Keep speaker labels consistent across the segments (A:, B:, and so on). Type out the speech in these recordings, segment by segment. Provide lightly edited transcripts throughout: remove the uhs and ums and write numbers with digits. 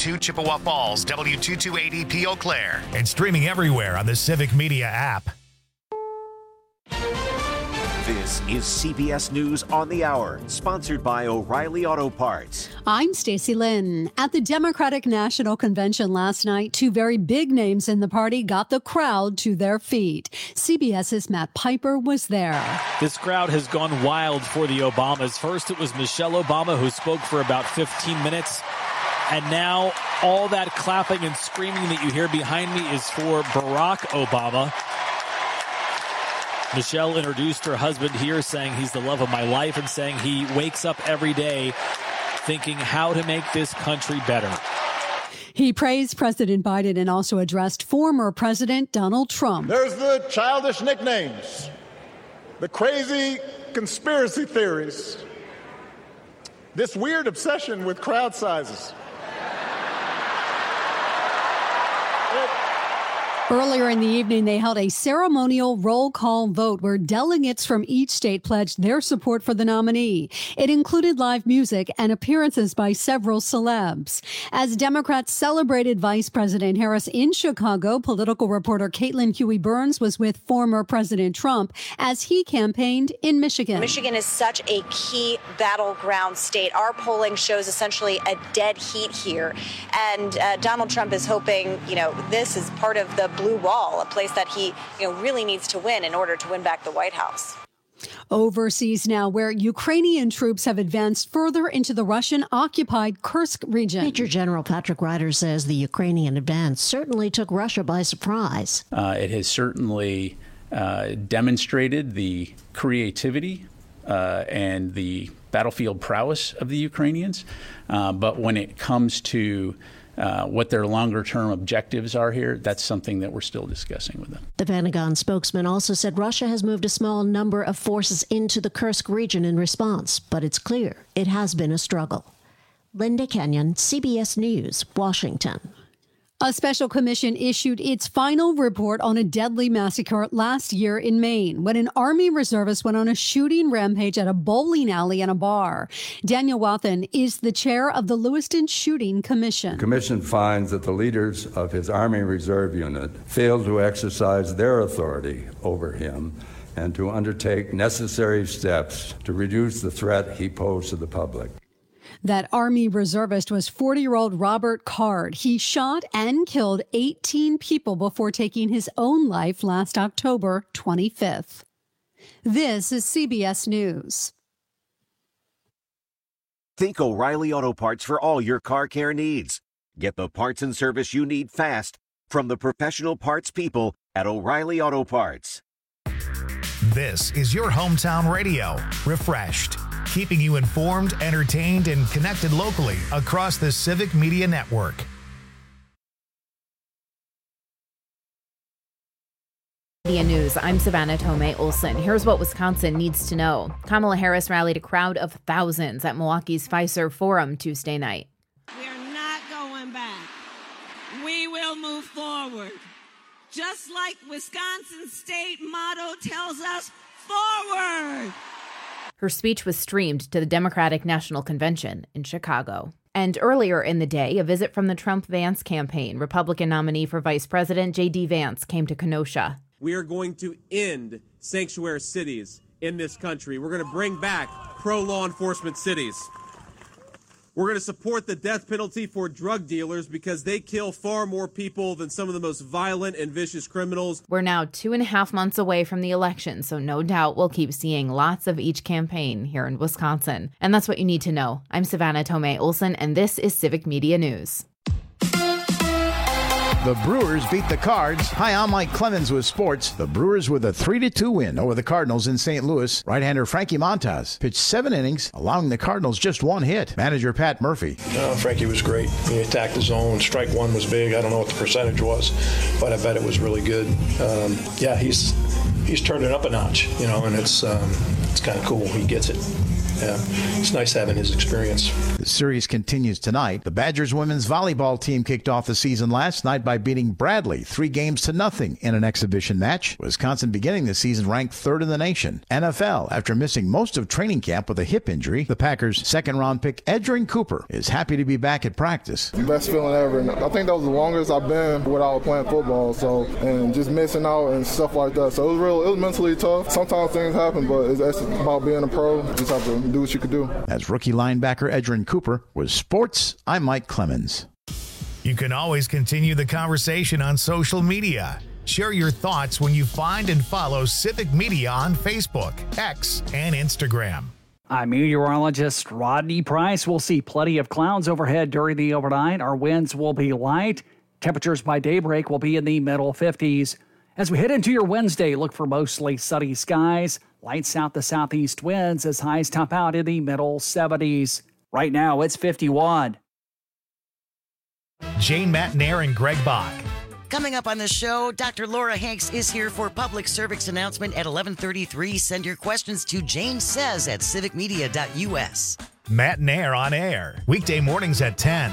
A: W2 Chippewa Falls, W228EP Eau Claire.
B: And streaming everywhere on the Civic Media app.
C: This is CBS News on the Hour, sponsored by O'Reilly Auto Parts.
D: I'm Stacey Lynn. At the Democratic National Convention last night, two very big names in the party got the crowd to their feet. CBS's Matt Piper was there.
E: This crowd has gone wild for the Obamas. First, it was Michelle Obama, who spoke for about 15 minutes. And now all that clapping and screaming that you hear behind me is for Barack Obama. Michelle introduced her husband here, saying he's the love of my life and saying he wakes up every day thinking how to make this country better.
D: He praised President Biden and also addressed former President Donald Trump.
F: There's the childish nicknames, the crazy conspiracy theories, this weird obsession with crowd sizes.
D: Earlier in the evening, they held a ceremonial roll call vote where delegates from each state pledged their support for the nominee. It included live music and appearances by several celebs. As Democrats celebrated Vice President Harris in Chicago, political reporter Caitlin Huey-Burns was with former President Trump as he campaigned in Michigan.
G: Michigan is such a key battleground state. Our polling shows essentially a dead heat here. And Donald Trump is hoping, this is part of the blue wall, a place that he, really needs to win in order to win back the White House.
D: Overseas now, where Ukrainian troops have advanced further into the Russian-occupied Kursk region.
H: Major General Patrick Ryder says the Ukrainian advance certainly took Russia by surprise.
I: It has certainly demonstrated the creativity and the battlefield prowess of the Ukrainians. But when it comes to what their longer-term objectives are here, that's something that we're still discussing with them.
H: The Pentagon spokesman also said Russia has moved a small number of forces into the Kursk region in response, but it's clear it has been a struggle. Linda Kenyon, CBS News, Washington.
D: A special commission issued its final report on a deadly massacre last year in Maine when an Army reservist went on a shooting rampage at a bowling alley and a bar. Daniel Wathen is the chair of the Lewiston Shooting Commission.
J: The commission finds that the leaders of his Army Reserve unit failed to exercise their authority over him and to undertake necessary steps to reduce the threat he posed to the public.
D: That Army reservist was 40-year-old Robert Card. He shot and killed 18 people before taking his own life last October 25th. This is CBS News.
C: Think O'Reilly Auto Parts for all your car care needs. Get the parts and service you need fast from the professional parts people at O'Reilly Auto Parts.
B: This is your hometown radio, Refreshed, keeping you informed, entertained, and connected locally across the Civic Media Network.
K: Media News. I'm Savannah Tomei Olson. Here's what Wisconsin needs to know. Kamala Harris rallied a crowd of thousands at Milwaukee's Fiserv Forum Tuesday night.
L: We're not going back. We will move forward. Just like Wisconsin's state motto tells us, forward.
K: Her speech was streamed to the Democratic National Convention in Chicago. And earlier in the day, a visit from the Trump-Vance campaign. Republican nominee for Vice President J.D. Vance came to Kenosha.
M: We are going to end sanctuary cities in this country. We're going to bring back pro-law enforcement cities. We're going to support the death penalty for drug dealers because they kill far more people than some of the most violent and vicious criminals.
K: We're now 2.5 months away from the election, so no doubt we'll keep seeing lots of each campaign here in Wisconsin. And that's what you need to know. I'm Savannah Tomei Olson, and this is Civic Media News.
N: The Brewers beat the Cards. Hi, I'm Mike Clemens with sports. The Brewers with a 3-2 win over the Cardinals in St. Louis. Right-hander Frankie Montas pitched 7 innings, allowing the Cardinals just 1 hit. Manager Pat Murphy.
O: Frankie was great. He attacked the zone. Strike one was big. I don't know what the percentage was, but I bet it was really good. He's turned it up a notch, and it's kind of cool. He gets it. it's nice having his experience.
N: The series continues tonight. The Badgers women's volleyball team kicked off the season last night by beating Bradley 3-0 in an exhibition match. Wisconsin beginning the season ranked 3rd in the nation. NFL, after missing most of training camp with a hip injury, the Packers' second-round pick Edgerrin Cooper is happy to be back at practice.
P: Best feeling ever. And I think that was the longest I've been without playing football, and just missing out and stuff like that. So it was mentally tough. Sometimes things happen, but it's about being a pro. You just have to do what you can do.
N: As rookie linebacker Edgerrin Cooper was Sports, I'm Mike Clemens.
B: You can always continue the conversation on social media. Share your thoughts when you find and follow Civic Media on Facebook, X, and Instagram.
Q: I'm meteorologist Rodney Price. We'll see plenty of clouds overhead during the overnight. Our winds will be light. Temperatures by daybreak will be in the middle 50s. As we head into your Wednesday, look for mostly sunny skies, light south to southeast winds as highs top out in the middle 70s. Right now, it's 51.
B: Jane Matnair and Greg Bach.
R: Coming up on the show, Dr. Laura Hanks is here for public service announcement at 11:33. Send your questions to Jane Says at civicmedia.us.
B: Matnair on air, weekday mornings at 10.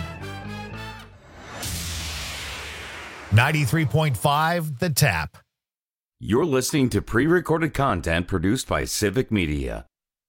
B: 93.5 The Tap.
S: You're listening to pre-recorded content produced by Civic Media.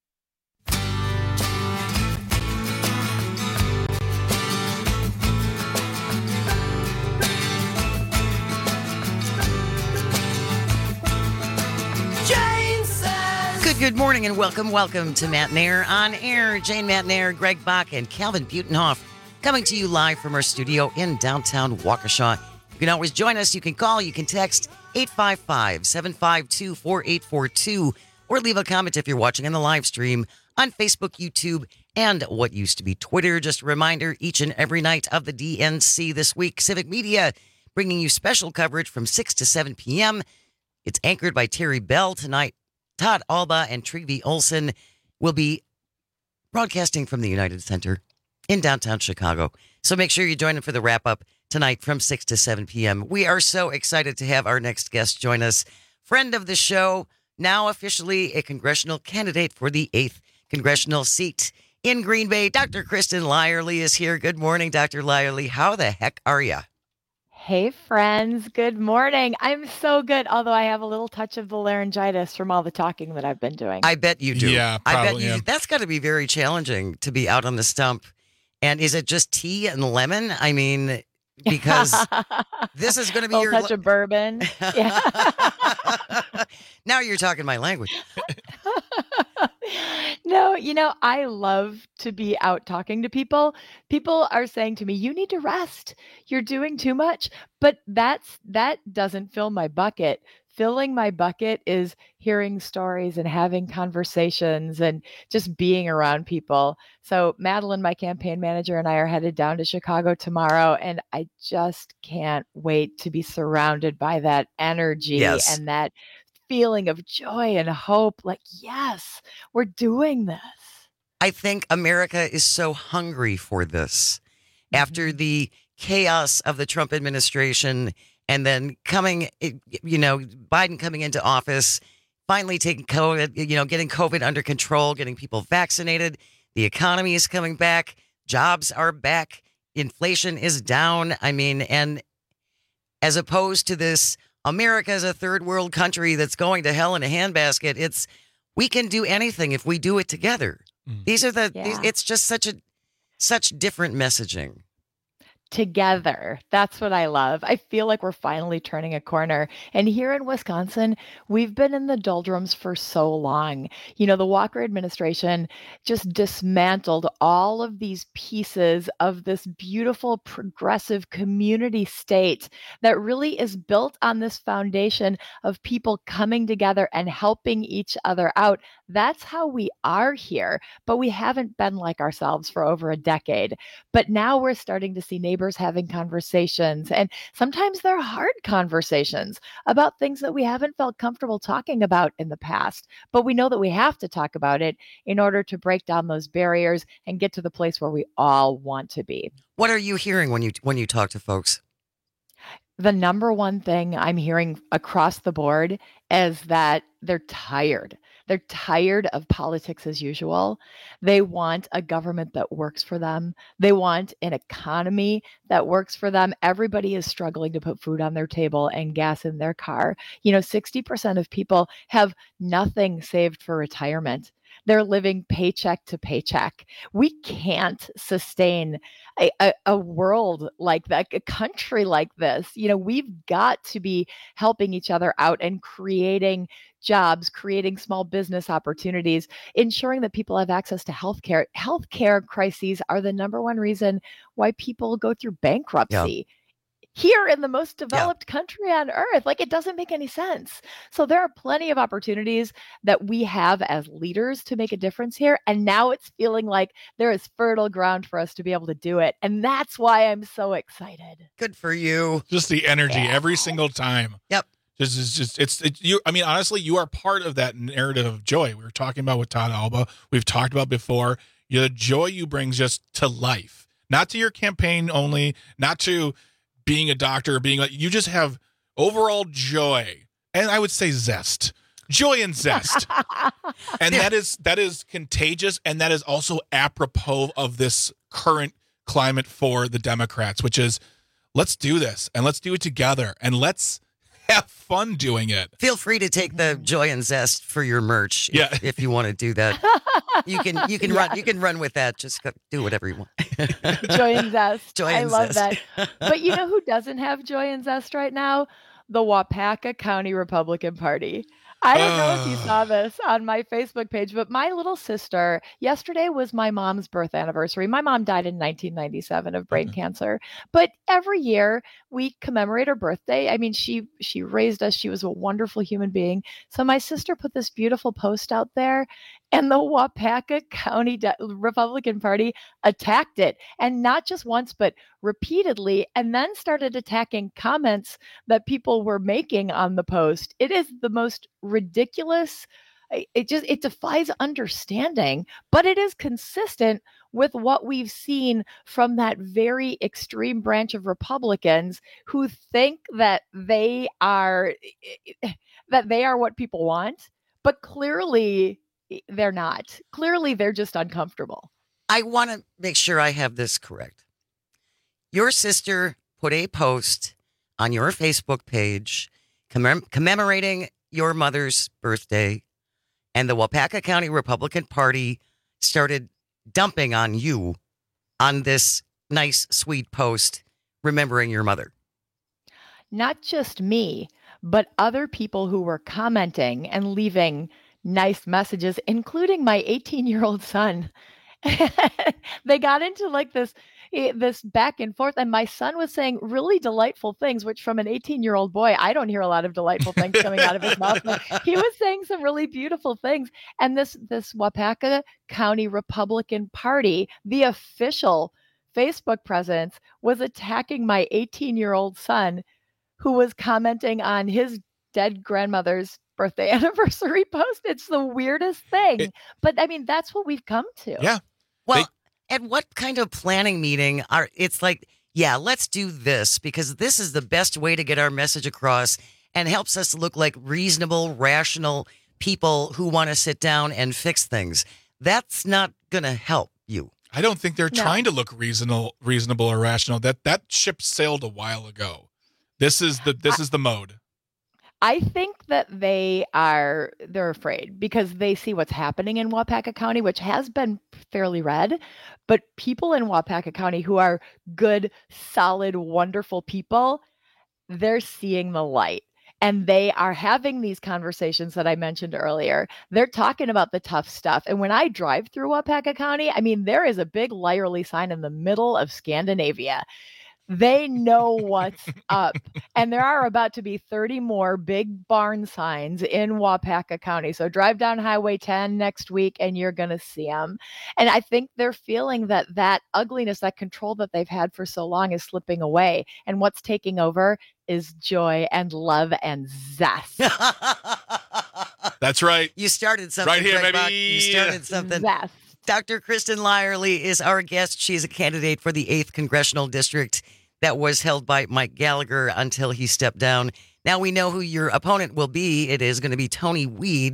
R: Good morning and welcome to Matnair on air. Jane Matnair, Greg Bach, and Calvin Butenhoff coming to you live from our studio in downtown Waukesha. You can always join us. You can call, you can text 855-752-4842 or leave a comment if you're watching on the live stream on Facebook, YouTube, and what used to be Twitter. Just a reminder, each and every night of the DNC this week, Civic Media bringing you special coverage from 6 to 7 p.m. It's anchored by Terry Bell tonight. Todd Alba and Trygve Olsen will be broadcasting from the United Center in downtown Chicago. So make sure you join them for the wrap-up tonight from 6 to 7 p.m. We are so excited to have our next guest join us. Friend of the show, now officially a congressional candidate for the 8th congressional seat in Green Bay. Dr. Kristen Lyerly is here. Good morning, Dr. Lyerly. How the heck are you?
T: Hey, friends. Good morning. I'm so good, although I have a little touch of the laryngitis from all the talking that I've been doing.
R: I bet you do.
U: Yeah, probably,
R: I bet you do. That's got to be very challenging to be out on the stump. And is it just tea and lemon? I mean, because this is going to be your
T: touch of bourbon. Yeah.
R: Now you're talking my language.
T: No, I love to be out talking to people. People are saying to me, you need to rest. You're doing too much. But that doesn't fill my bucket. Filling my bucket is hearing stories and having conversations and just being around people. So Madeline, my campaign manager, and I are headed down to Chicago tomorrow, and I just can't wait to be surrounded by that energy and that feeling of joy and hope. Like, yes, we're doing this.
R: I think America is so hungry for this. After the chaos of the Trump administration and then Biden coming into office, finally taking COVID, getting COVID under control, getting people vaccinated. The economy is coming back. Jobs are back. Inflation is down. I mean, and as opposed to this, America is a third world country that's going to hell in a handbasket. We can do anything if we do it together. These are it's just such different messaging.
T: Together. That's what I love. I feel like we're finally turning a corner. And here in Wisconsin, we've been in the doldrums for so long. The Walker administration just dismantled all of these pieces of this beautiful, progressive community state that really is built on this foundation of people coming together and helping each other out. That's how we are here. But we haven't been like ourselves for over a decade. But now we're starting to see neighbors having conversations, and sometimes they're hard conversations about things that we haven't felt comfortable talking about in the past, but we know that we have to talk about it in order to break down those barriers and get to the place where we all want to be.
R: What are you hearing when you talk to folks?
T: The number one thing I'm hearing across the board is that they're tired. They're tired of politics as usual. They want a government that works for them. They want an economy that works for them. Everybody is struggling to put food on their table and gas in their car. 60% of people have nothing saved for retirement. They're living paycheck to paycheck. We can't sustain a world like that, a country like this. We've got to be helping each other out and creating jobs, creating small business opportunities, ensuring that people have access to healthcare. Healthcare crises are the number one reason why people go through bankruptcy. Yeah. Here in the most developed country on earth. It doesn't make any sense. So there are plenty of opportunities that we have as leaders to make a difference here. And now it's feeling like there is fertile ground for us to be able to do it. And that's why I'm so excited.
R: Good for you.
U: Just the energy every single time.
R: Yep.
U: Honestly, you are part of that narrative of joy. We were talking about with Todd Alba. We've talked about before. The joy you bring just to life, not to your campaign only, not to being a doctor, you just have overall joy, and I would say zest, joy and zest, and that is contagious, and that is also apropos of this current climate for the Democrats, which is let's do this and let's do it together and let's have fun doing it.
R: Feel free to take the joy and zest for your merch if you want to do that. You can run with that. Just do whatever you want.
T: Joy and zest.
R: Joy and
T: I love
R: zest.
T: that. But you know who doesn't have joy and zest right now? The Waupaca County Republican Party. I don't know if you saw this on my Facebook page, but my little sister, yesterday was my mom's birth anniversary. My mom died in 1997 of brain cancer, but every year we commemorate her birthday. I mean, she raised us. She was a wonderful human being. So my sister put this beautiful post out there, and the Waupaca County Republican Party attacked it. And not just once, but repeatedly, and then started attacking comments that people were making on the post. It is the most ridiculous. It defies understanding, but it is consistent with what we've seen from that very extreme branch of Republicans who think that they are what people want, but clearly they're not. Clearly they're just uncomfortable.
R: I want to make sure I have this correct. Your sister put a post on your Facebook page commemorating your mother's birthday, and the Waupaca County Republican Party started dumping on you on this nice, sweet post remembering your mother.
T: Not just me, but other people who were commenting and leaving nice messages, including my 18-year-old son. They got into this back and forth, and my son was saying really delightful things, which from an 18-year-old boy, I don't hear a lot of delightful things coming out of his mouth. But he was saying some really beautiful things. And this Waupaca County Republican Party, the official Facebook presence, was attacking my 18-year-old son, who was commenting on his dead grandmother's birthday anniversary post. It's the weirdest thing. But I mean, that's what we've come to.
U: Yeah.
R: Well, at what kind of planning meeting it's like, yeah, let's do this because this is the best way to get our message across and helps us look like reasonable, rational people who want to sit down and fix things. That's not going to help you.
U: I don't think they're trying to look reasonable or rational. That ship sailed a while ago. This is the mode.
T: I think that they're afraid because they see what's happening in Waupaca County, which has been fairly red, but people in Waupaca County who are good, solid, wonderful people, they're seeing the light. And they are having these conversations that I mentioned earlier. They're talking about the tough stuff. And when I drive through Waupaca County, I mean, there is a big Lyerly sign in the middle of Scandinavia. They know what's up. And there are about to be 30 more big barn signs in Waupaca County. So drive down Highway 10 next week and you're going to see them. And I think they're feeling that ugliness, that control that they've had for so long is slipping away. And what's taking over is joy and love and zest.
U: That's right.
R: You started something.
U: Right here,
R: Greg
U: baby.
R: Buck. You started something.
T: Zest.
R: Dr. Kristen Lyerly is our guest. She's a candidate for the 8th Congressional District that was held by Mike Gallagher until he stepped down. Now we know who your opponent will be. It is going to be Tony Weed.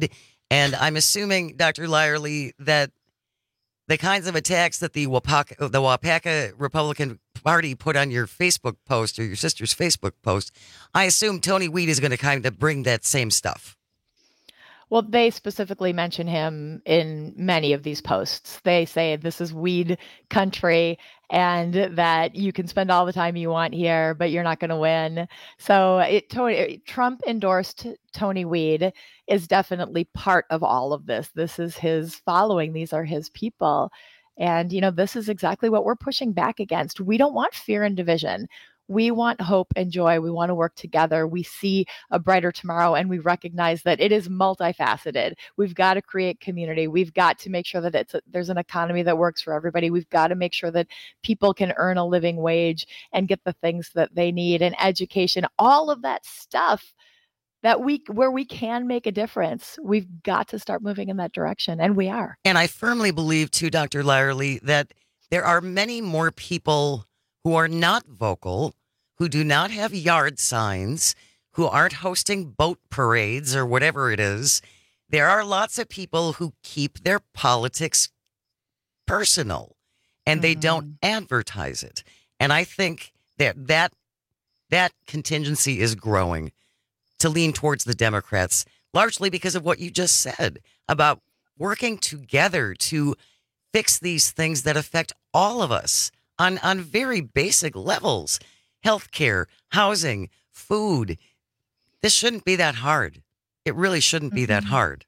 R: And I'm assuming, Dr. Lyerly, that the kinds of attacks that the Wapaka Republican Party put on your Facebook post or your sister's Facebook post, I assume Tony Weed is going to kind of bring that same stuff.
T: Well, they specifically mention him in many of these posts. They say this is weed country and that you can spend all the time you want here, but you're not going to win. So Trump endorsed Tony Weed is definitely part of all of this. This is his following. These are his people. And, this is exactly what we're pushing back against. We don't want fear and division. We want hope and joy. We want to work together. We see a brighter tomorrow, and we recognize that it is multifaceted. We've got to create community. We've got to make sure that there's an economy that works for everybody. We've got to make sure that people can earn a living wage and get the things that they need, and education, all of that stuff where we can make a difference. We've got to start moving in that direction, and we are.
R: And I firmly believe, too, Dr. Lyerly, that there are many more people who are not vocal, who do not have yard signs, who aren't hosting boat parades or whatever it is. There are lots of people who keep their politics personal and they don't advertise it. And I think that contingency is growing to lean towards the Democrats, largely because of what you just said about working together to fix these things that affect all of us on very basic levels. Healthcare, housing, food. This shouldn't be that hard. It really shouldn't be that hard.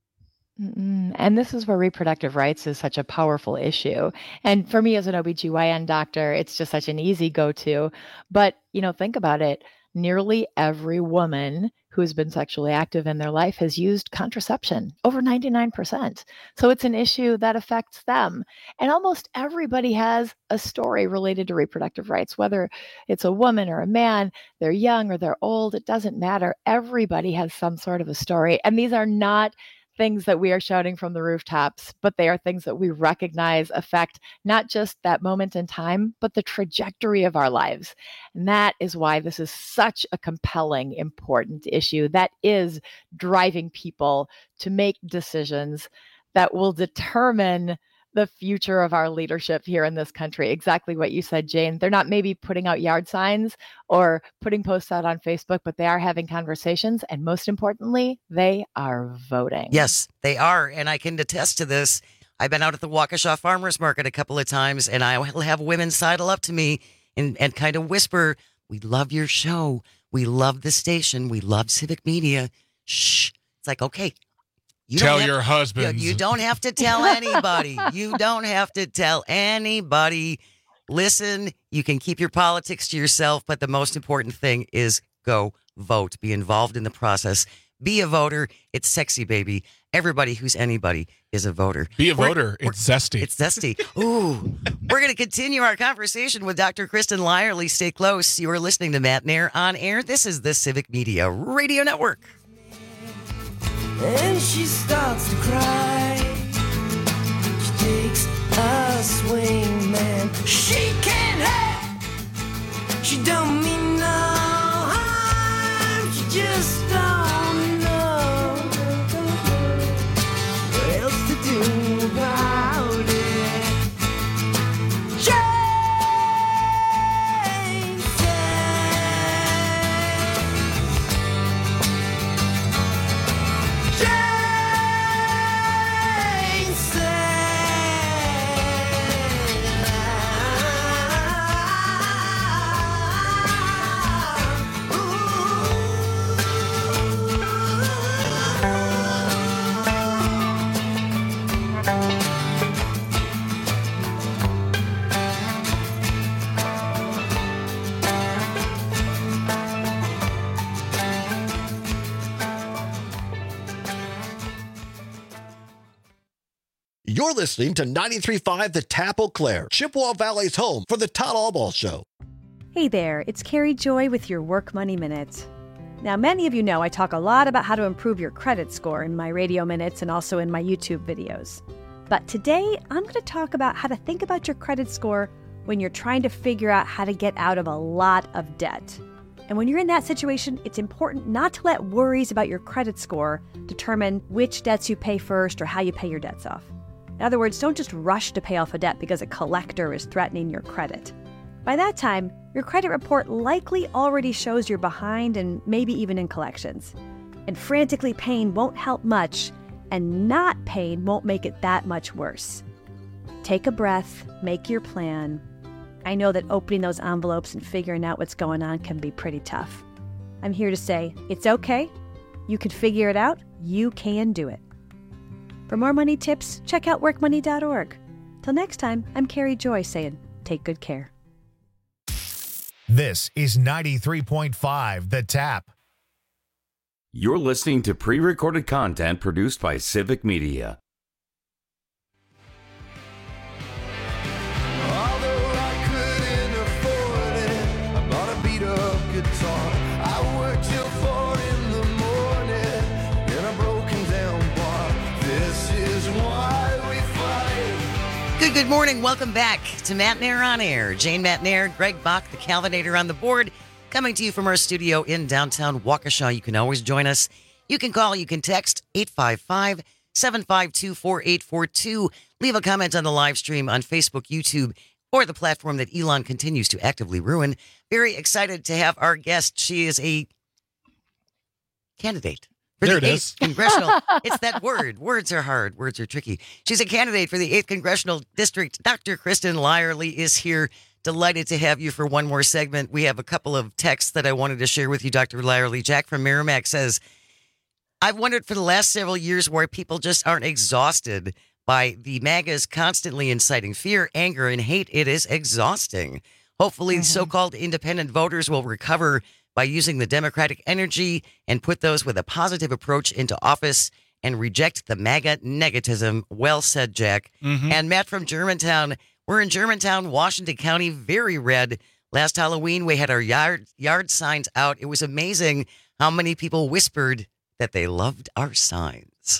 T: And this is where reproductive rights is such a powerful issue. And for me as an OBGYN doctor, it's just such an easy go-to. But, think about it. Nearly every woman who's been sexually active in their life has used contraception, over 99%. So it's an issue that affects them. And almost everybody has a story related to reproductive rights, whether it's a woman or a man, they're young or they're old, it doesn't matter. Everybody has some sort of a story. And these are not things that we are shouting from the rooftops, but they are things that we recognize affect not just that moment in time, but the trajectory of our lives. And that is why this is such a compelling, important issue that is driving people to make decisions that will determine the future of our leadership here in this country. Exactly what you said, Jane. They're not maybe putting out yard signs or putting posts out on Facebook, but they are having conversations. And most importantly, they are voting.
R: Yes, they are. And I can attest to this. I've been out at the Waukesha Farmers Market a couple of times, and I will have women sidle up to me and kind of whisper, "We love your show. We love the station. We love Civic Media." Shh. It's like, okay.
U: Tell your husband.
R: You don't have to tell anybody. You don't have to tell anybody. Listen, you can keep your politics to yourself, but the most important thing is go vote. Be involved in the process. Be a voter. It's sexy, baby. Everybody who's anybody is a voter.
U: Be a voter. It's zesty.
R: It's zesty. Ooh. We're going to continue our conversation with Dr. Kristen Lyerly. Stay close. You are listening to Matt Nair on air. This is the Civic Media Radio Network.
A: And she starts to cry. She takes a swing, man. She can't help. She don't mean no harm. She just don't know what else to do about it. Jane
V: You're listening to 93.5 The Tap Eau Claire, Chippewa Valley's home for the Todd Albaugh Show.
W: Hey there, it's Carrie Joy with your Work Money Minute. Now, many of you know I talk a lot about how to improve your credit score in my radio minutes and also in my YouTube videos. But today, I'm going to talk about how to think about your credit score when you're trying to figure out how to get out of a lot of debt. And when you're in that situation, it's important not to let worries about your credit score determine which debts you pay first or how you pay your debts off. In other words, don't just rush to pay off a debt because a collector is threatening your credit. By that time, your credit report likely already shows you're behind and maybe even in collections. And frantically paying won't help much, and not paying won't make it that much worse. Take a breath, make your plan. I know that opening those envelopes and figuring out what's going on can be pretty tough. I'm here to say, it's okay. You can figure it out. You can do it. For more money tips, check out workmoney.org. Till next time, I'm Carrie Joy saying, take good care.
B: This is 93.5 The Tap.
S: You're listening to pre-recorded content produced by Civic Media.
A: Although I couldn't afford it, I bought a beat-up guitar. I worked till 4 in the morning in a broken down bar. This is why we fight.
R: Good morning. Welcome back to Matt Nair on Air. Jane Matt Nair, Greg Bach, the Calvinator on the board, coming to you from our studio in downtown Waukesha. You can always join us. You can call, you can text 855-752-4842. Leave a comment on the live stream on Facebook, YouTube, or the platform that Elon continues to actively ruin. Very excited to have our guest. She is a candidate for the 8th Congressional. It's that word. Words are hard. Words are tricky. She's a candidate for the 8th Congressional District. Dr. Kristen Lyerly is here. Delighted to have you for one more segment. We have a couple of texts that I wanted to share with you, Dr. Lyerly. Jack from Merrimack says, I've wondered for the last several years why people just aren't exhausted by the MAGAs constantly inciting fear, anger, and hate. It is exhausting. Hopefully, so-called independent voters will recover by using the Democratic energy and put those with a positive approach into office and reject the MAGA negativism. Well said, Jack. And Matt from Germantown. We're in Germantown, Washington County, very red. Last Halloween, we had our yard signs out. It was amazing how many people whispered that they loved our signs.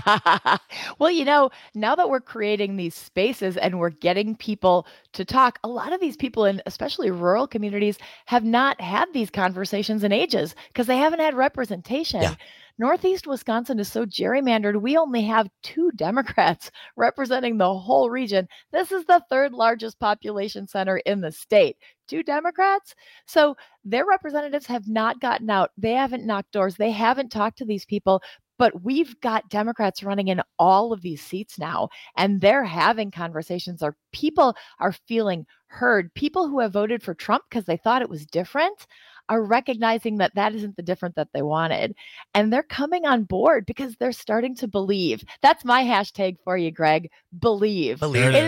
T: Well, now that we're creating these spaces and we're getting people to talk, a lot of these people in especially rural communities have not had these conversations in ages because they haven't had representation. Yeah. Northeast Wisconsin is so gerrymandered, we only have 2 Democrats representing the whole region. This is the 3rd largest population center in the state. 2 Democrats. So their representatives have not gotten out. They haven't knocked doors. They haven't talked to these people. But we've got Democrats running in all of these seats now, and they're having conversations. Or people are feeling heard. People who have voted for Trump because they thought it was different are recognizing that that isn't the different that they wanted. And they're coming on board because they're starting to believe. That's my hashtag for you, Greg. Believe.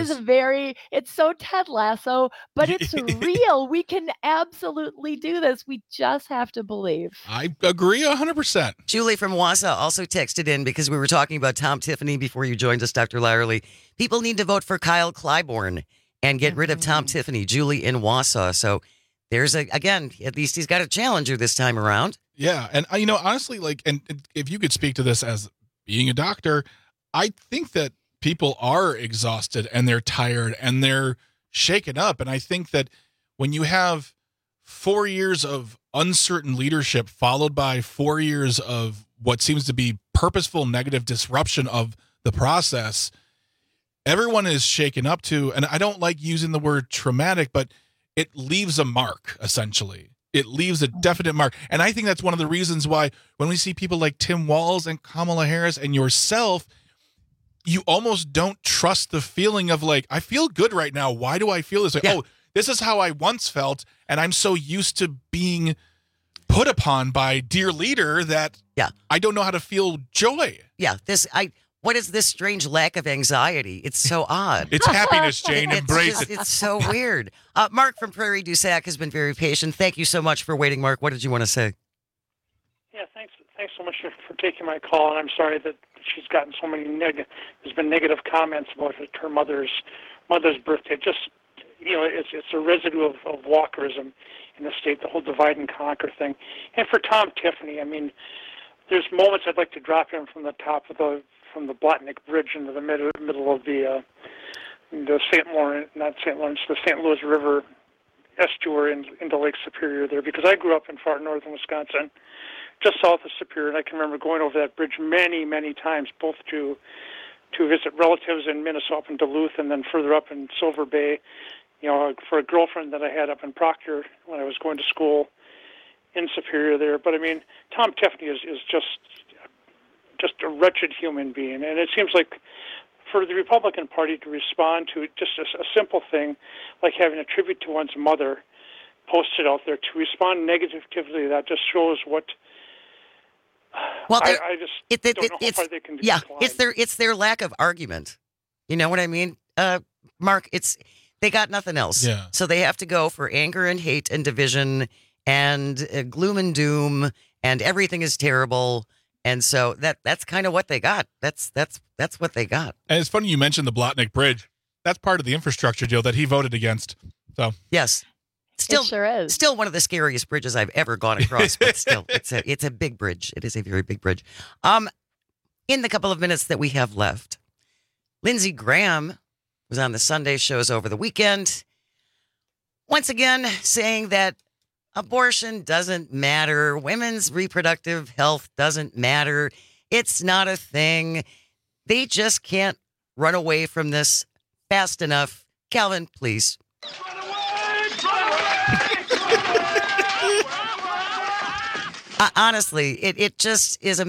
T: It's so Ted Lasso, but it's real. We can absolutely do this. We just have to believe.
U: I agree 100%.
R: Julie from Wausau also texted in because we were talking about Tom Tiffany before you joined us, Dr. Lyerly. People need to vote for Kyle Clybourne and get rid of Tom Tiffany. Julie in Wausau. So there's again, at least he's got a challenger this time around.
U: Yeah. And, honestly, and if you could speak to this as being a doctor, I think that people are exhausted and they're tired and they're shaken up. And I think that when you have 4 years of uncertain leadership followed by 4 years of what seems to be purposeful negative disruption of the process, everyone is shaken up to, and I don't like using the word traumatic, but it leaves a mark, essentially. It leaves a definite mark. And I think that's one of the reasons why when we see people like Tim Walz and Kamala Harris and yourself, you almost don't trust the feeling of I feel good right now. Why do I feel this way? Yeah. Oh, this is how I once felt. And I'm so used to being put upon by dear leader that I don't know how to feel joy.
R: Yeah. What is this strange lack of anxiety? It's so odd.
U: It's happiness, Jane. Embrace it.
R: It's so weird. Mark from Prairie du Sac has been very patient. Thank you so much for waiting, Mark. What did you want to say?
E: Yeah, thanks so much for taking my call. And I'm sorry that she's gotten so many there's been negative comments about her mother's birthday. Just, it's a residue of walkerism in the state, the whole divide and conquer thing. And for Tom Tiffany, there's moments I'd like to drop him from the top of the Blatnick Bridge into the middle of the St. Louis River estuary into Lake Superior there, because I grew up in far northern Wisconsin, just south of Superior, and I can remember going over that bridge many, many times, both to visit relatives in Minnesota, up in Duluth, and then further up in Silver Bay, for a girlfriend that I had up in Proctor when I was going to school in Superior there. But I mean, Tom Tiffany is just a wretched human being, and it seems like for the Republican Party to respond to just a simple thing like having a tribute to one's mother posted out there, to respond negatively, that just shows what.
R: Well,
E: I just don't know how far they can decline.
R: It's their lack of argument. You know what I mean, Mark? They got nothing else, so they have to go for anger and hate and division and gloom and doom, and everything is terrible. And so that's kind of what they got. That's what they got.
U: And it's funny you mentioned the Blotnick Bridge. That's part of the infrastructure deal that he voted against. So
R: yes, still
T: it sure is.
R: Still one of the scariest bridges I've ever gone across. But still, it's a big bridge. It is a very big bridge. In the couple of minutes that we have left, Lindsey Graham was on the Sunday shows over the weekend, once again saying that abortion doesn't matter. Women's reproductive health doesn't matter. It's not a thing. They just can't run away from this fast enough. Calvin, please. Honestly, it just is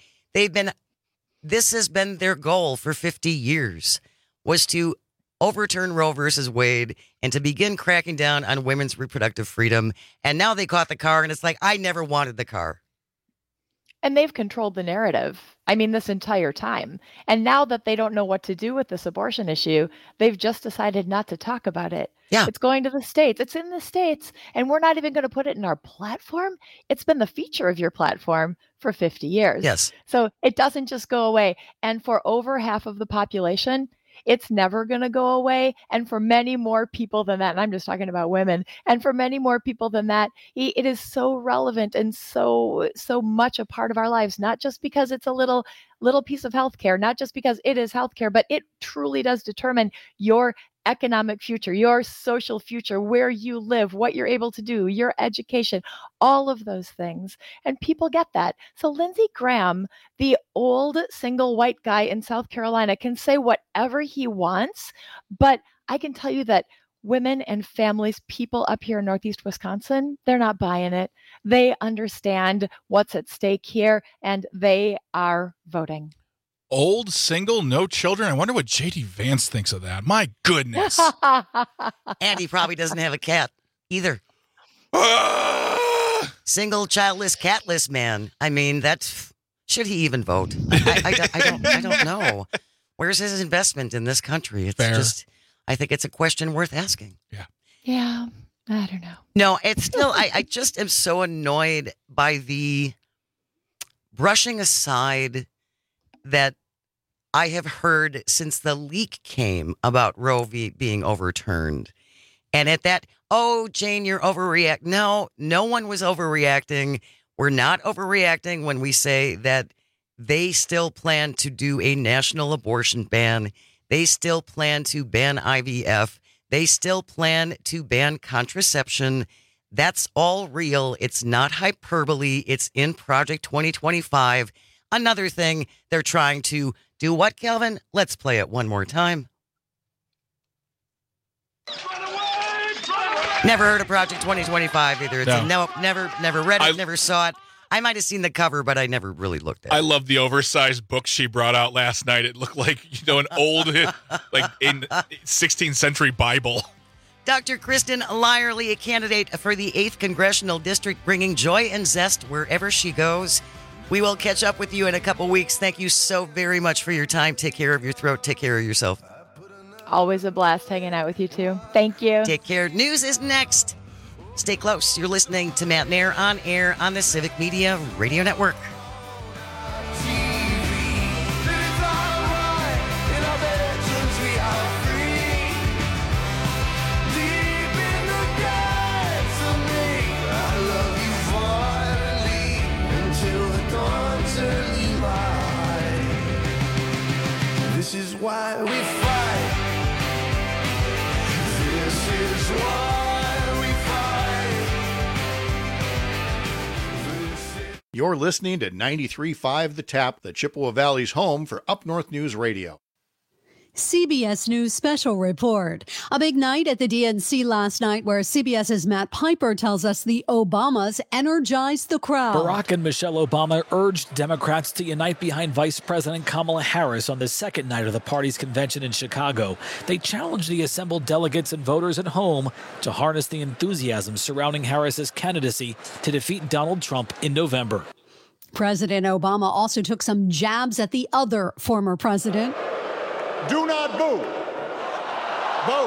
R: this has been their goal for 50 years, was to overturn Roe versus Wade and to begin cracking down on women's reproductive freedom. And now they caught the car, and it's like, I never wanted the car.
T: And they've controlled the narrative, I mean, this entire time. And now that they don't know what to do with this abortion issue, they've just decided not to talk about it.
R: Yeah.
T: It's going to the states. It's in the states. And we're not even going to put it in our platform. It's been the feature of your platform for 50 years.
R: Yes.
T: So it doesn't just go away. And for over half of the population, it's never going to go away. And for many more people than that, and I'm just talking about women, and for many more people than that, it is so relevant and so much a part of our lives, not just because it's a little piece of healthcare, not just because it is healthcare, but it truly does determine your economic future, your social future, where you live, what you're able to do, your education, all of those things. And people get that. So Lindsey Graham, the old single white guy in South Carolina, can say whatever he wants. But I can tell you that women and families, people up here in Northeast Wisconsin, they're not buying it. They understand what's at stake here, and they are voting.
U: Old, single, no children. I wonder what J.D. Vance thinks of that. My goodness.
R: And he probably doesn't have a cat either. Single, childless, catless man. I mean, should he even vote? I don't know. Where's his investment in this country? It's
U: fair.
R: I think it's a question worth asking.
T: Yeah, I don't know.
R: No, it's still, I just am so annoyed by the brushing aside that I have heard since the leak came about Roe v. being overturned. And at that, oh, Jane, you're overreacting. No one was overreacting. We're not overreacting when we say that they still plan to do a national abortion ban. They still plan to ban IVF. They still plan to ban contraception. That's all real. It's not hyperbole. It's in Project 2025. Another thing, they're trying to do what, Calvin? Let's play it one more time. Never heard of Project 2025 either. Never read it, never saw it. I might have seen the cover, but I never really looked at it.
U: I love the oversized book she brought out last night. It looked like, an old, like in 16th century Bible.
R: Dr. Kristen Lyerly, a candidate for the 8th Congressional District, bringing joy and zest wherever she goes. We will catch up with you in a couple weeks. Thank you so very much for your time. Take care of your throat. Take care of yourself.
T: Always a blast hanging out with you, too. Thank you.
R: Take care. News is next. Stay close. You're listening to Matt Nair on air on the Civic Media Radio Network.
A: This is why we fight. This is why we fight.
N: You're listening to 93.5 The Tap, the Chippewa Valley's home for Up North News Radio.
D: CBS News special report. A big night at the DNC last night where CBS's Matt Piper tells us the Obamas energized the crowd.
F: Barack and Michelle Obama urged Democrats to unite behind Vice President Kamala Harris on the second night of the party's convention in Chicago. They challenged the assembled delegates and voters at home to harness the enthusiasm surrounding Harris's candidacy to defeat Donald Trump in November.
D: President Obama also took some jabs at the other former president.
N: Do not boo. Vote.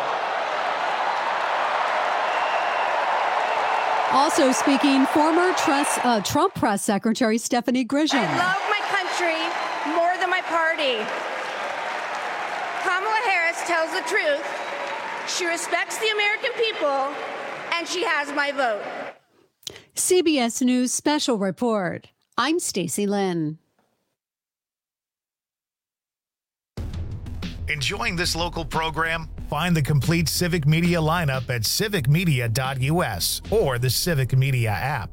D: Also speaking, former Trump press secretary Stephanie Grisham.
G: I love my country more than my party. Kamala Harris tells the truth. She respects the American people, and she has my vote.
D: CBS News special report. I'm Stacey Lynn.
B: Enjoying this local program? Find the complete Civic Media lineup at civicmedia.us or the Civic Media app.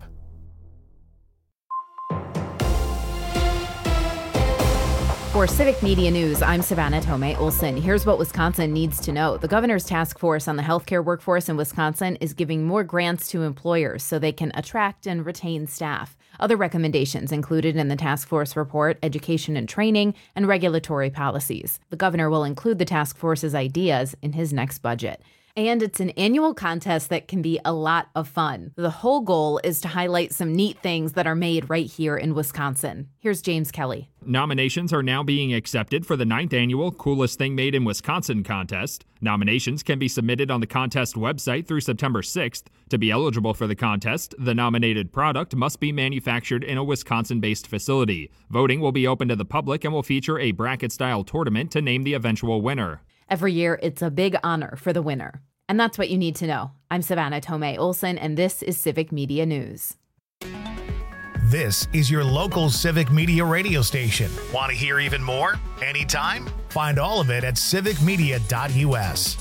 K: For Civic Media News, I'm Savannah Tomei Olson. Here's what Wisconsin needs to know. The governor's task force on the healthcare workforce in Wisconsin is giving more grants to employers so they can attract and retain staff. Other recommendations included in the task force report: education and training, and regulatory policies. The governor will include the task force's ideas in his next budget. And it's an annual contest that can be a lot of fun. The whole goal is to highlight some neat things that are made right here in Wisconsin. Here's James Kelly.
I: Nominations are now being accepted for the 9th annual Coolest Thing Made in Wisconsin contest. Nominations can be submitted on the contest website through September 6th. To be eligible for the contest, the nominated product must be manufactured in a Wisconsin-based facility. Voting will be open to the public and will feature a bracket-style tournament to name the eventual winner.
K: Every year, it's a big honor for the winner. And that's what you need to know. I'm Savannah Tomei Olson, and this is Civic Media News.
B: This is your local Civic Media radio station. Want to hear even more? Anytime? Find all of it at civicmedia.us.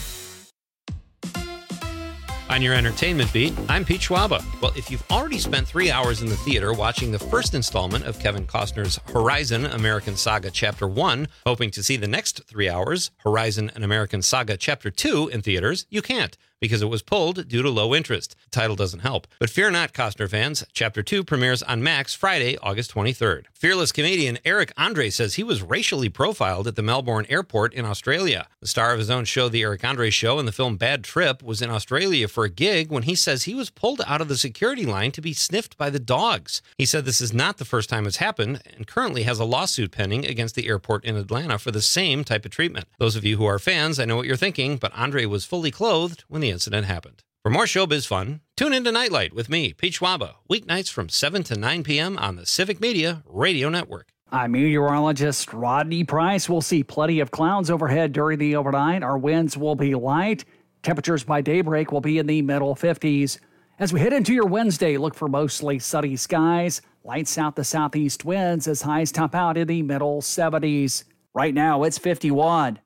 X: On your entertainment beat, I'm Pete Schwaba. Well, if you've already spent 3 hours in the theater watching the first installment of Kevin Costner's Horizon American Saga Chapter 1, hoping to see the next 3 hours, Horizon An American Saga Chapter 2, in theaters, you can't, because it was pulled due to low interest. The title doesn't help. But fear not, Costner fans. Chapter 2 premieres on Max Friday, August 23rd. Fearless comedian Eric Andre says he was racially profiled at the Melbourne airport in Australia. The star of his own show, The Eric Andre Show, and the film Bad Trip, was in Australia for a gig when he says he was pulled out of the security line to be sniffed by the dogs. He said this is not the first time it's happened and currently has a lawsuit pending against the airport in Atlanta for the same type of treatment. Those of you who are fans, I know what you're thinking, but Andre was fully clothed when the incident happened. For more showbiz fun, tune into Nightlight with me, Pete Schwaba, weeknights from 7 to 9 p.m. on the Civic Media Radio Network.
Q: I'm meteorologist Rodney Price. We'll see plenty of clouds overhead during the overnight. Our winds will be light. Temperatures by daybreak will be in the middle 50s. As we head into your Wednesday, look for mostly sunny skies, light south to southeast winds as highs top out in the middle 70s. Right now, it's 51.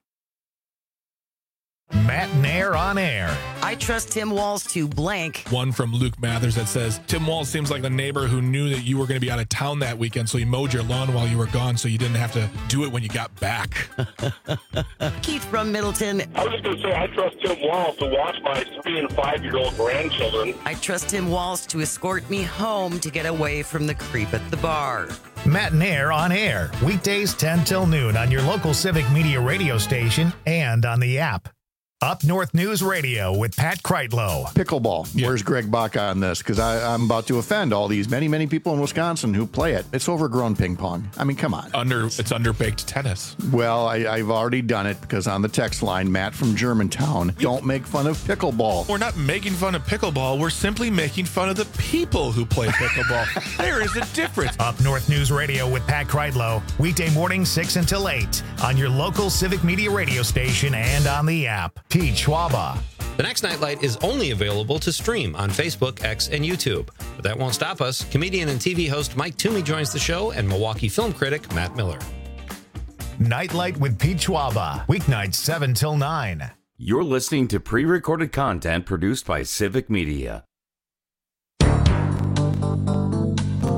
B: Matt Nair on air.
R: I trust Tim Walz to blank.
U: One from Luke Mathers that says, Tim Walz seems like the neighbor who knew that you were going to be out of town that weekend, so he mowed your lawn while you were gone so you didn't have to do it when you got back.
R: Keith from Middleton.
Y: I was just going to say, I trust Tim Walz to watch my 3- and 5-year-old grandchildren.
R: I trust Tim Walz to escort me home to get away from the creep at the bar.
B: Matt Nair on air. Weekdays 10 till noon on your local Civic Media radio station and on the app. Up North News Radio with Pat Kreitlow.
N: Pickleball. Yeah. Where's Greg Baca on this? Because I'm about to offend all these many people in Wisconsin who play it. It's overgrown ping pong. I mean, come on.
U: It's underbaked tennis.
N: Well, I've already done it because on the text line, Matt from Germantown, don't make fun of pickleball.
U: We're not making fun of pickleball. We're simply making fun of the people who play pickleball. There is a difference.
B: Up North News Radio with Pat Kreitlow. Weekday morning 6 until 8 on your local Civic Media radio station and on the app. Pete Schwaba.
X: The next Nightlight is only available to stream on Facebook, X, and YouTube. But that won't stop us. Comedian and TV host Mike Toomey joins the show, and Milwaukee film critic Matt Miller.
B: Nightlight with Pete Schwaba. Weeknights 7 till 9.
S: You're listening to pre-recorded content produced by Civic Media.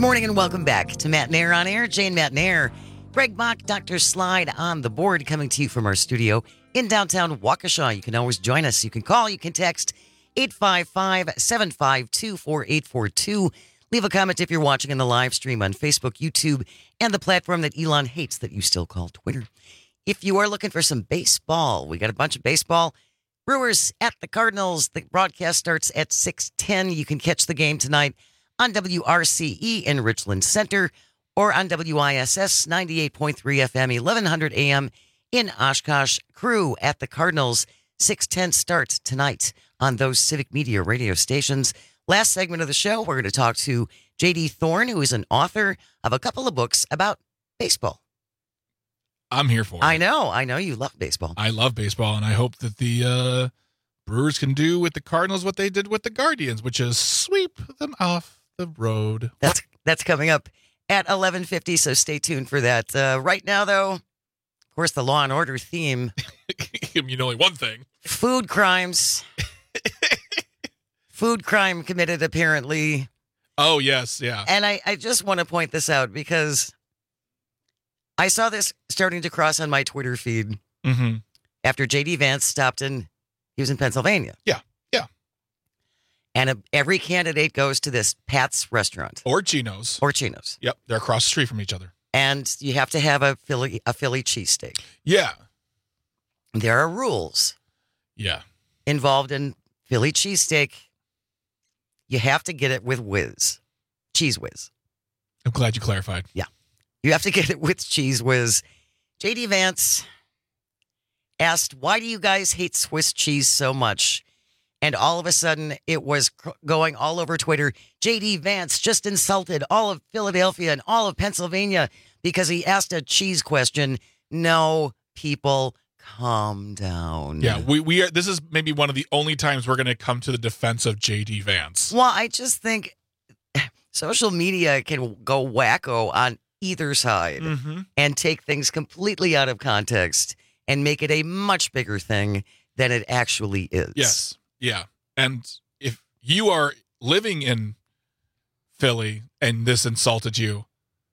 R: morning and welcome back to Matt Nair on Air. Jane Matt Nair, Greg Bach, Dr. Slide on the board, coming to you from our studio in downtown Waukesha. You can always join us. You can call, you can text 855-752-4842. Leave a comment if you're watching in the live stream on Facebook, YouTube, and the platform that Elon hates that you still call Twitter. If you are looking for some baseball, we got a bunch of baseball. Brewers at the Cardinals. The broadcast starts at 6:10. You can catch the game tonight on WRCE in Richland Center or on WISS 98.3 FM, 1100 AM in Oshkosh. Crew at the Cardinals, 6:10 start tonight on those Civic Media radio stations. Last segment of the show, we're going to talk to J.D. Thorne, who is an author of a couple of books about baseball.
U: I'm here for it.
R: I know you love baseball.
U: I love baseball, and I hope that the Brewers can do with the Cardinals what they did with the Guardians, which is sweep them off the road.
R: That's coming up at 11:50, so stay tuned for that. Right now, though, of course, the Law and Order theme.
U: You know, only one thing.
R: Food crimes. Food crime committed, apparently.
U: Oh, yes, yeah.
R: And I just want to point this out because I saw this starting to cross on my Twitter feed after J.D. Vance stopped in. He was in Pennsylvania.
U: Yeah.
R: And every candidate goes to this Pat's restaurant.
U: Or Chino's. Yep, they're across the street from each other.
R: And you have to have a Philly cheesesteak.
U: Yeah.
R: There are rules.
U: Yeah.
R: Involved in Philly cheesesteak. You have to get it with whiz. Cheese whiz.
U: I'm glad you clarified.
R: Yeah. You have to get it with cheese whiz. J.D. Vance asked, why do you guys hate Swiss cheese so much? And all of a sudden, it was going all over Twitter. J.D. Vance just insulted all of Philadelphia and all of Pennsylvania because he asked a cheese question. No, people, calm down.
U: Yeah, we are. This is maybe one of the only times we're going to come to the defense of J.D. Vance.
R: Well, I just think social media can go wacko on either side and take things completely out of context and make it a much bigger thing than it actually is.
U: Yes. Yeah. And if you are living in Philly and this insulted you,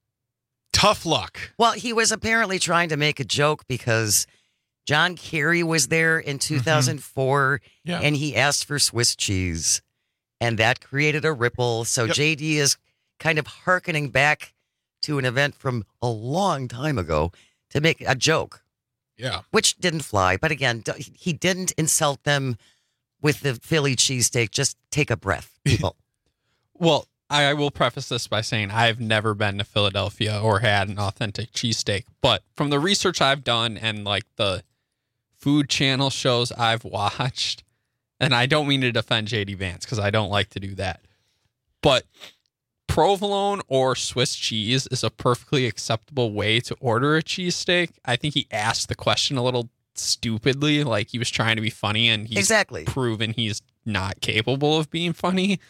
U: tough luck.
R: Well, he was apparently trying to make a joke because John Kerry was there in 2004 and he asked for Swiss cheese and that created a ripple. So JD is kind of hearkening back to an event from a long time ago to make a joke.
U: Yeah.
R: Which didn't fly. But again, he didn't insult them with the Philly cheesesteak. Just take a breath, people.
C: Well, I will preface this by saying I've never been to Philadelphia or had an authentic cheesesteak. But from the research I've done and like the food channel shows I've watched, and I don't mean to defend J.D. Vance because I don't like to do that, but provolone or Swiss cheese is a perfectly acceptable way to order a cheesesteak. I think he asked the question a little stupidly, like he was trying to be funny, and he's proven he's not capable of being funny.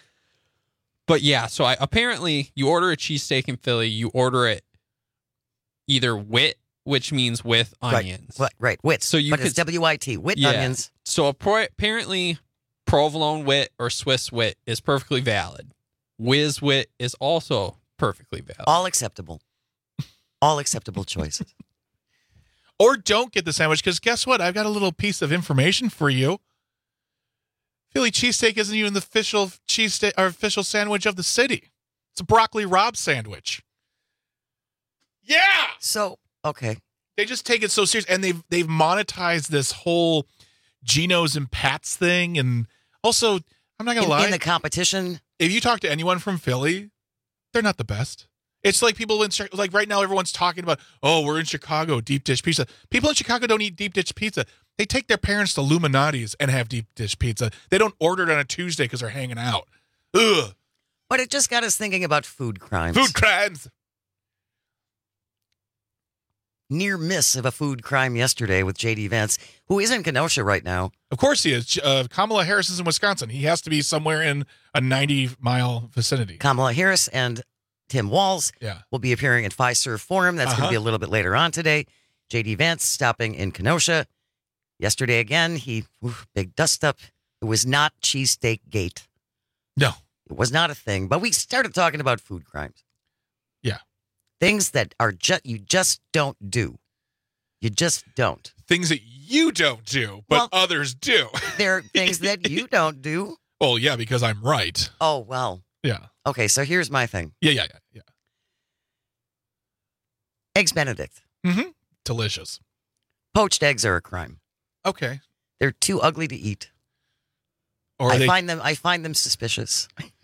C: But yeah, so apparently you order a cheesesteak in Philly, you order it either wit, which means with onions.
R: Right, wit. So but it's W-I-T, wit onions.
C: So apparently provolone wit or Swiss wit is perfectly valid. Whiz wit is also perfectly valid.
R: All acceptable. All acceptable choices.
U: Or don't get the sandwich, because guess what? I've got a little piece of information for you. Philly cheesesteak isn't even the official cheesesteak or official sandwich of the city. It's a broccoli Rob sandwich. Yeah.
R: So, okay.
U: They just take it so serious, and they've monetized this whole Geno's and Pat's thing, and also, I'm not gonna lie,
R: in the competition.
U: If you talk to anyone from Philly, they're not the best. It's like people in, like right now, everyone's talking about, oh, we're in Chicago, deep dish pizza. People in Chicago don't eat deep dish pizza. They take their parents to Illuminati's and have deep dish pizza. They don't order it on a Tuesday because they're hanging out. Ugh.
R: But it just got us thinking about food crimes.
U: Food crimes.
R: Near miss of a food crime yesterday with J.D. Vance, who is in Kenosha right now.
U: Of course he is. Kamala Harris is in Wisconsin. He has to be somewhere in a 90-mile vicinity.
R: Kamala Harris and Tim Walz will be appearing at Fiserv Forum. That's going to be a little bit later on today. J.D. Vance stopping in Kenosha. Yesterday again, big dust up. It was not Cheesesteak Gate.
U: No.
R: It was not a thing. But we started talking about food crimes. Things that are you just don't do. You just don't.
U: Things that you don't do, but others do.
R: There are things that you don't do.
U: Oh, yeah, because I'm right.
R: Oh, well.
U: Yeah.
R: Okay, so here's my thing.
U: Yeah.
R: Eggs Benedict.
U: Mm-hmm. Delicious.
R: Poached eggs are a crime.
U: Okay.
R: They're too ugly to eat.
U: Or
R: I find them suspicious.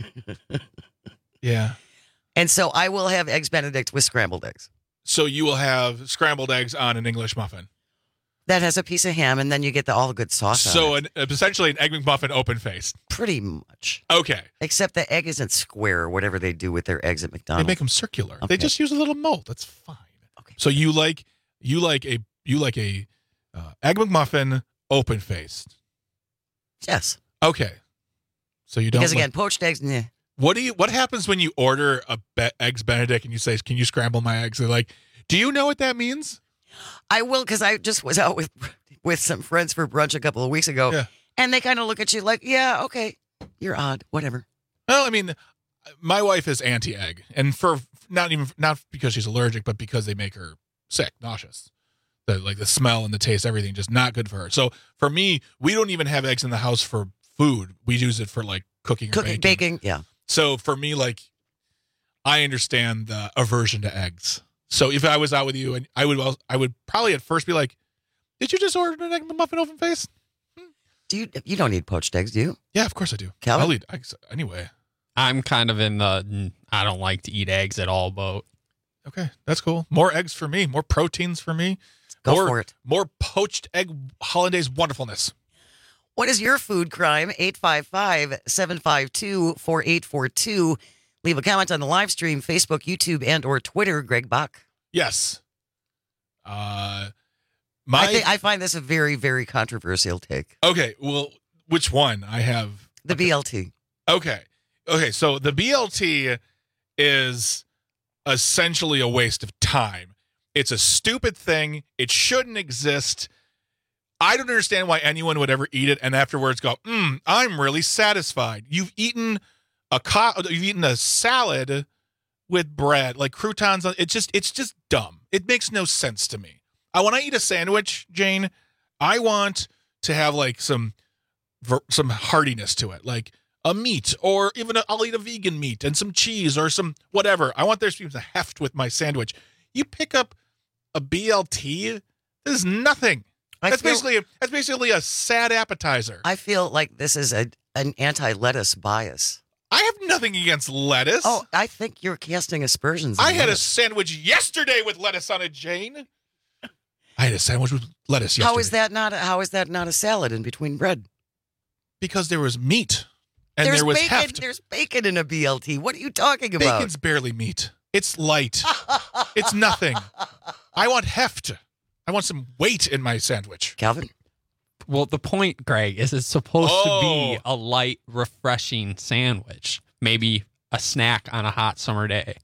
U: Yeah.
R: And so I will have Eggs Benedict with scrambled eggs.
U: So you will have scrambled eggs on an English muffin.
R: That has a piece of ham, and then you get all the good sauce.
U: So essentially an Egg McMuffin open faced.
R: Pretty much.
U: Okay.
R: Except the egg isn't square or whatever they do with their eggs at McDonald's.
U: They make them circular.
R: Okay.
U: They just use a little mold. That's fine.
R: Okay.
U: So you like a Egg McMuffin open faced.
R: Yes.
U: Okay. So you don't
R: because again, poached eggs. Nah.
U: What happens when you order Eggs Benedict and you say, "Can you scramble my eggs?" They're like, "Do you know what that means?"
R: I will, because I just was out with some friends for brunch a couple of weeks ago, and they kind of look at you like, "Yeah, okay, you're odd, whatever."
U: Well, I mean, my wife is anti-egg, and for not because she's allergic, but because they make her sick, nauseous. The smell and the taste, everything, just not good for her. So for me, we don't even have eggs in the house for food. We use it for cooking or
R: baking. Yeah.
U: So for me, I understand the aversion to eggs. So if I was out with you, and I would probably at first be like, "Did you just order an Egg McMuffin open face?"
R: You don't eat poached eggs, do you?
U: Yeah, of course I do.
R: Calvin?
U: I'll eat eggs anyway.
C: I'm kind of in the I don't like to eat eggs at all boat.
U: Okay, that's cool. More eggs for me. More proteins for me.
R: Go for it.
U: More poached egg hollandaise wonderfulness.
R: What is your food crime? 855-752-4842. Leave a comment on the live stream, Facebook, YouTube, and or Twitter. Greg Bach.
U: Yes.
R: I find this a very, very controversial take.
U: Okay, well, which one? I have
R: the BLT.
U: Okay, so the BLT is essentially a waste of time. It's a stupid thing. It shouldn't exist. I don't understand why anyone would ever eat it and afterwards go, I'm really satisfied. You've eaten a salad with bread, like croutons. It's just dumb. It makes no sense to me. When I eat a sandwich, Jane, I want to have some heartiness to it, like a meat, or even I'll eat a vegan meat and some cheese or some whatever. I want there to be some heft with my sandwich. You pick up a BLT, there's nothing. That's basically a sad appetizer.
R: I feel like this is an anti-lettuce bias.
U: I have nothing against lettuce.
R: Oh, I think you're casting aspersions.
U: I had a sandwich yesterday with lettuce on it, Jane. I had a sandwich with lettuce yesterday.
R: How is that not a salad in between bread?
U: Because there was meat and there was heft.
R: There's bacon in a BLT. What are you talking about?
U: Bacon's barely meat. It's light. It's nothing. I want heft. I want some weight in my sandwich.
R: Calvin?
C: Well, the point, Greg, is it's supposed to be a light, refreshing sandwich. Maybe a snack on a hot summer day.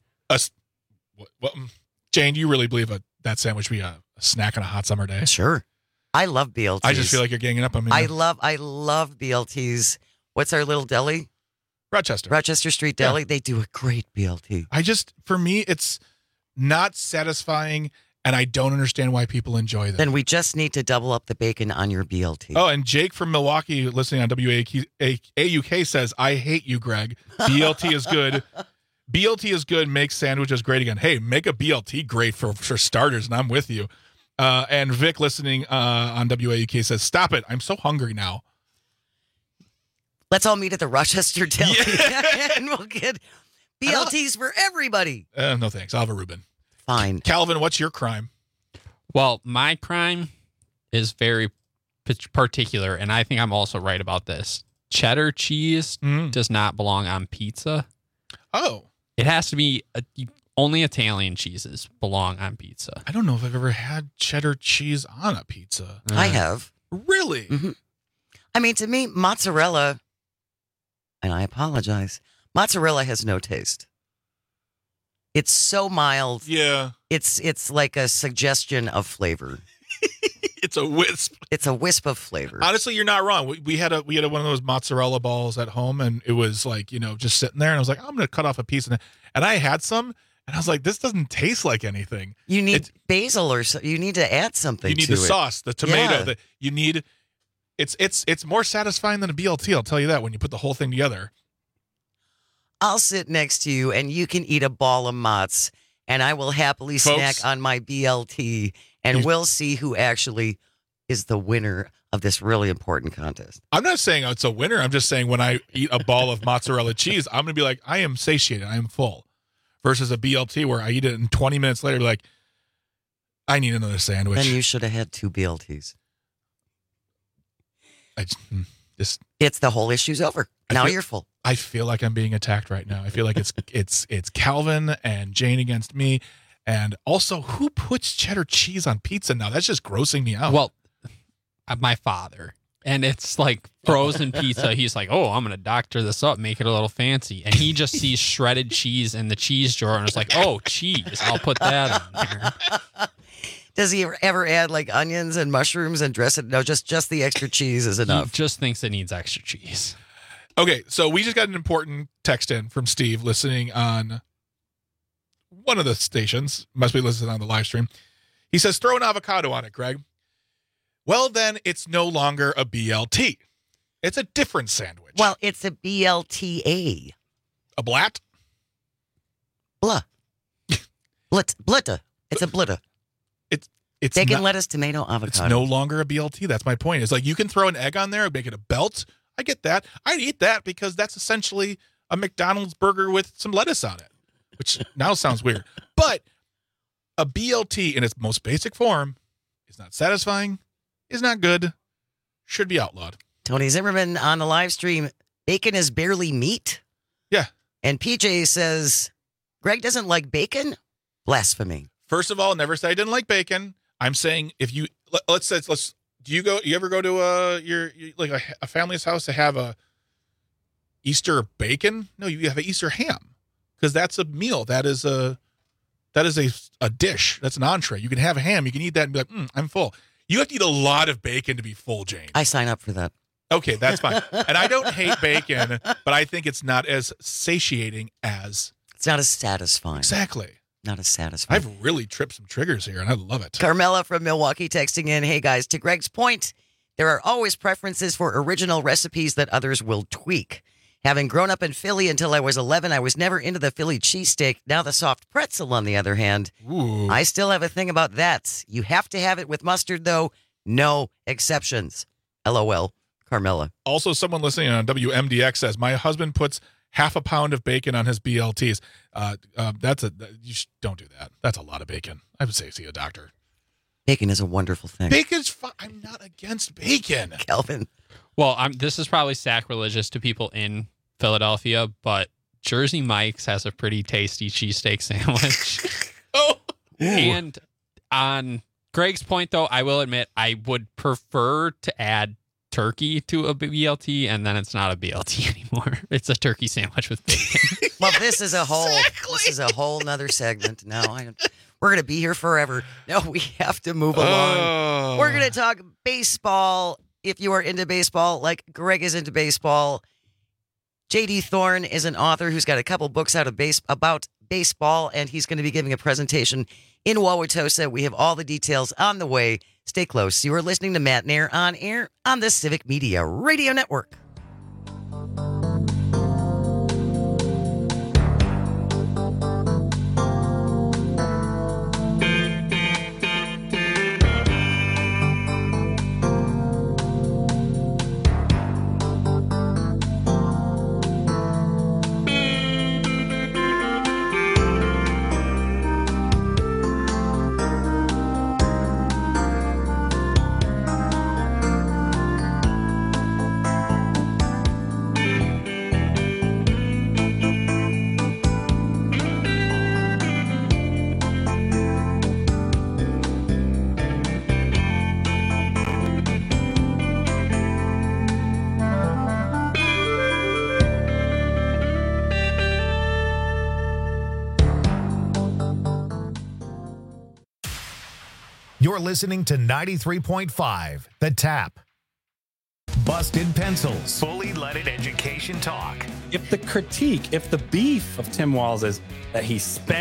U: Jane, do you really believe that sandwich would be a snack on a hot summer day?
R: Sure. I love BLTs.
U: I just feel like you're ganging up on me.
R: I love BLTs. What's our little deli? Rochester Street Deli. Yeah. They do a great BLT.
U: For me, it's not satisfying, and I don't understand why people enjoy them.
R: Then we just need to double up the bacon on your BLT.
U: Oh, and Jake from Milwaukee, listening on WAUK, says, "I hate you, Greg. BLT is good. BLT is good. Makes sandwiches great again. Hey, make a BLT great for starters, and I'm with you." And Vic, listening on WAUK, says, "Stop it. I'm so hungry now."
R: Let's all meet at the Rochester Deli, and we'll get BLTs for everybody.
U: No thanks. I'll have a Reuben.
R: Fine.
U: Calvin, what's your crime?
C: Well, my crime is very particular, and I think I'm also right about this. Cheddar cheese does not belong on pizza.
U: Oh.
C: It has to be only Italian cheeses belong on pizza.
U: I don't know if I've ever had cheddar cheese on a pizza.
R: I have.
U: Really?
R: Mm-hmm. I mean, to me, mozzarella, and I apologize, mozzarella has no taste. It's so mild.
U: Yeah.
R: It's like a suggestion of flavor.
U: It's a wisp.
R: It's a wisp of flavor.
U: Honestly, you're not wrong. We had one of those mozzarella balls at home, and it was just sitting there, and I was like, I'm going to cut off a piece, and I had some, And I was like, this doesn't taste like anything.
R: You need basil or you need to add something.
U: You need
R: to
U: the
R: it.
U: sauce, the tomato.
R: Yeah.
U: That you need. It's more satisfying than a BLT. I'll tell you that when you put the whole thing together.
R: I'll sit next to you and you can eat a ball of Mott's, and I will happily snack on my BLT, and we'll see who actually is the winner of this really important contest.
U: I'm not saying it's a winner. I'm just saying when I eat a ball of mozzarella cheese, I'm going to be like, I am satiated. I am full. Versus a BLT where I eat it and 20 minutes later, like, I need another sandwich.
R: Then you should have had 2 BLTs.
U: It's
R: the whole issue's over. Now you're full.
U: I feel like I'm being attacked right now. I feel like it's Calvin and Jane against me. And also, who puts cheddar cheese on pizza now? That's just grossing me out.
C: Well, my father. And it's like frozen pizza. He's like, oh, I'm going to doctor this up, make it a little fancy. And he just sees shredded cheese in the cheese drawer and is like, oh, cheese. I'll put that on there.
R: Does he ever add like onions and mushrooms and dress it? No, just the extra cheese is enough.
C: He just thinks it needs extra cheese.
U: Okay, so we just got an important text in from Steve listening on one of the stations. Must be listening on the live stream. He says, throw an avocado on it, Greg. Well, then it's no longer a BLT. It's a different sandwich.
R: Well, it's a BLTA.
U: A blat?
R: Blah. Blitta. It's a blitta.
U: It's
R: bacon,
U: not,
R: lettuce, tomato, avocado.
U: It's no longer a BLT. That's my point. It's like you can throw an egg on there and make it a belt. I get that. I'd eat that because that's essentially a McDonald's burger with some lettuce on it, which now sounds weird. But a BLT in its most basic form is not satisfying, is not good, should be outlawed.
R: Tony Zimmerman on the live stream, bacon is barely meat.
U: Yeah.
R: And PJ says, Greg doesn't like bacon? Blasphemy.
U: First of all, never say I didn't like bacon. I'm saying if you let's you ever go to your a family's house to have a Easter bacon? No, you have an Easter ham because that's a meal. That is a dish. That's an entree. You can have a ham. You can eat that and be like, I'm full. You have to eat a lot of bacon to be full, Jane.
R: I sign up for that.
U: Okay, that's fine. And I don't hate bacon, but I think it's not as satiating as.
R: It's not as satisfying.
U: Exactly.
R: Not as satisfying.
U: I've really tripped some triggers here, and I love it.
R: Carmela from Milwaukee texting in, hey guys, to Greg's point, there are always preferences for original recipes that others will tweak. Having grown up in Philly until I was 11, I was never into the Philly cheesesteak. Now the soft pretzel, on the other hand, I still have a thing about that. You have to have it with mustard, though. No exceptions. LOL, Carmela.
U: Also, someone listening on WMDX says, my husband puts half a pound of bacon on his BLTs. Don't do that. That's a lot of bacon. I would say see a doctor.
R: Bacon is a wonderful thing.
U: Bacon's fine. I'm not against bacon.
R: Calvin.
C: Well, this is probably sacrilegious to people in Philadelphia, but Jersey Mike's has a pretty tasty cheesesteak sandwich. And on Greg's point, though, I will admit I would prefer to add turkey to a BLT, and then it's not a BLT anymore. It's a turkey sandwich with bacon.
R: Well, this is a whole nother segment. Now we're going to be here forever. No, we have to move along. We're going to talk baseball. If you are into baseball, like Greg is into baseball, J.D. Thorne is an author who's got a couple books out about baseball, and he's going to be giving a presentation in Wauwatosa. We have all the details on the way. Stay close. You are listening to Matt Nair on air on the Civic Media Radio Network.
B: You're listening to 93.5 The Tap. Busted Pencils. Fully leaded education talk.
H: If the beef of Tim Walz is that he spent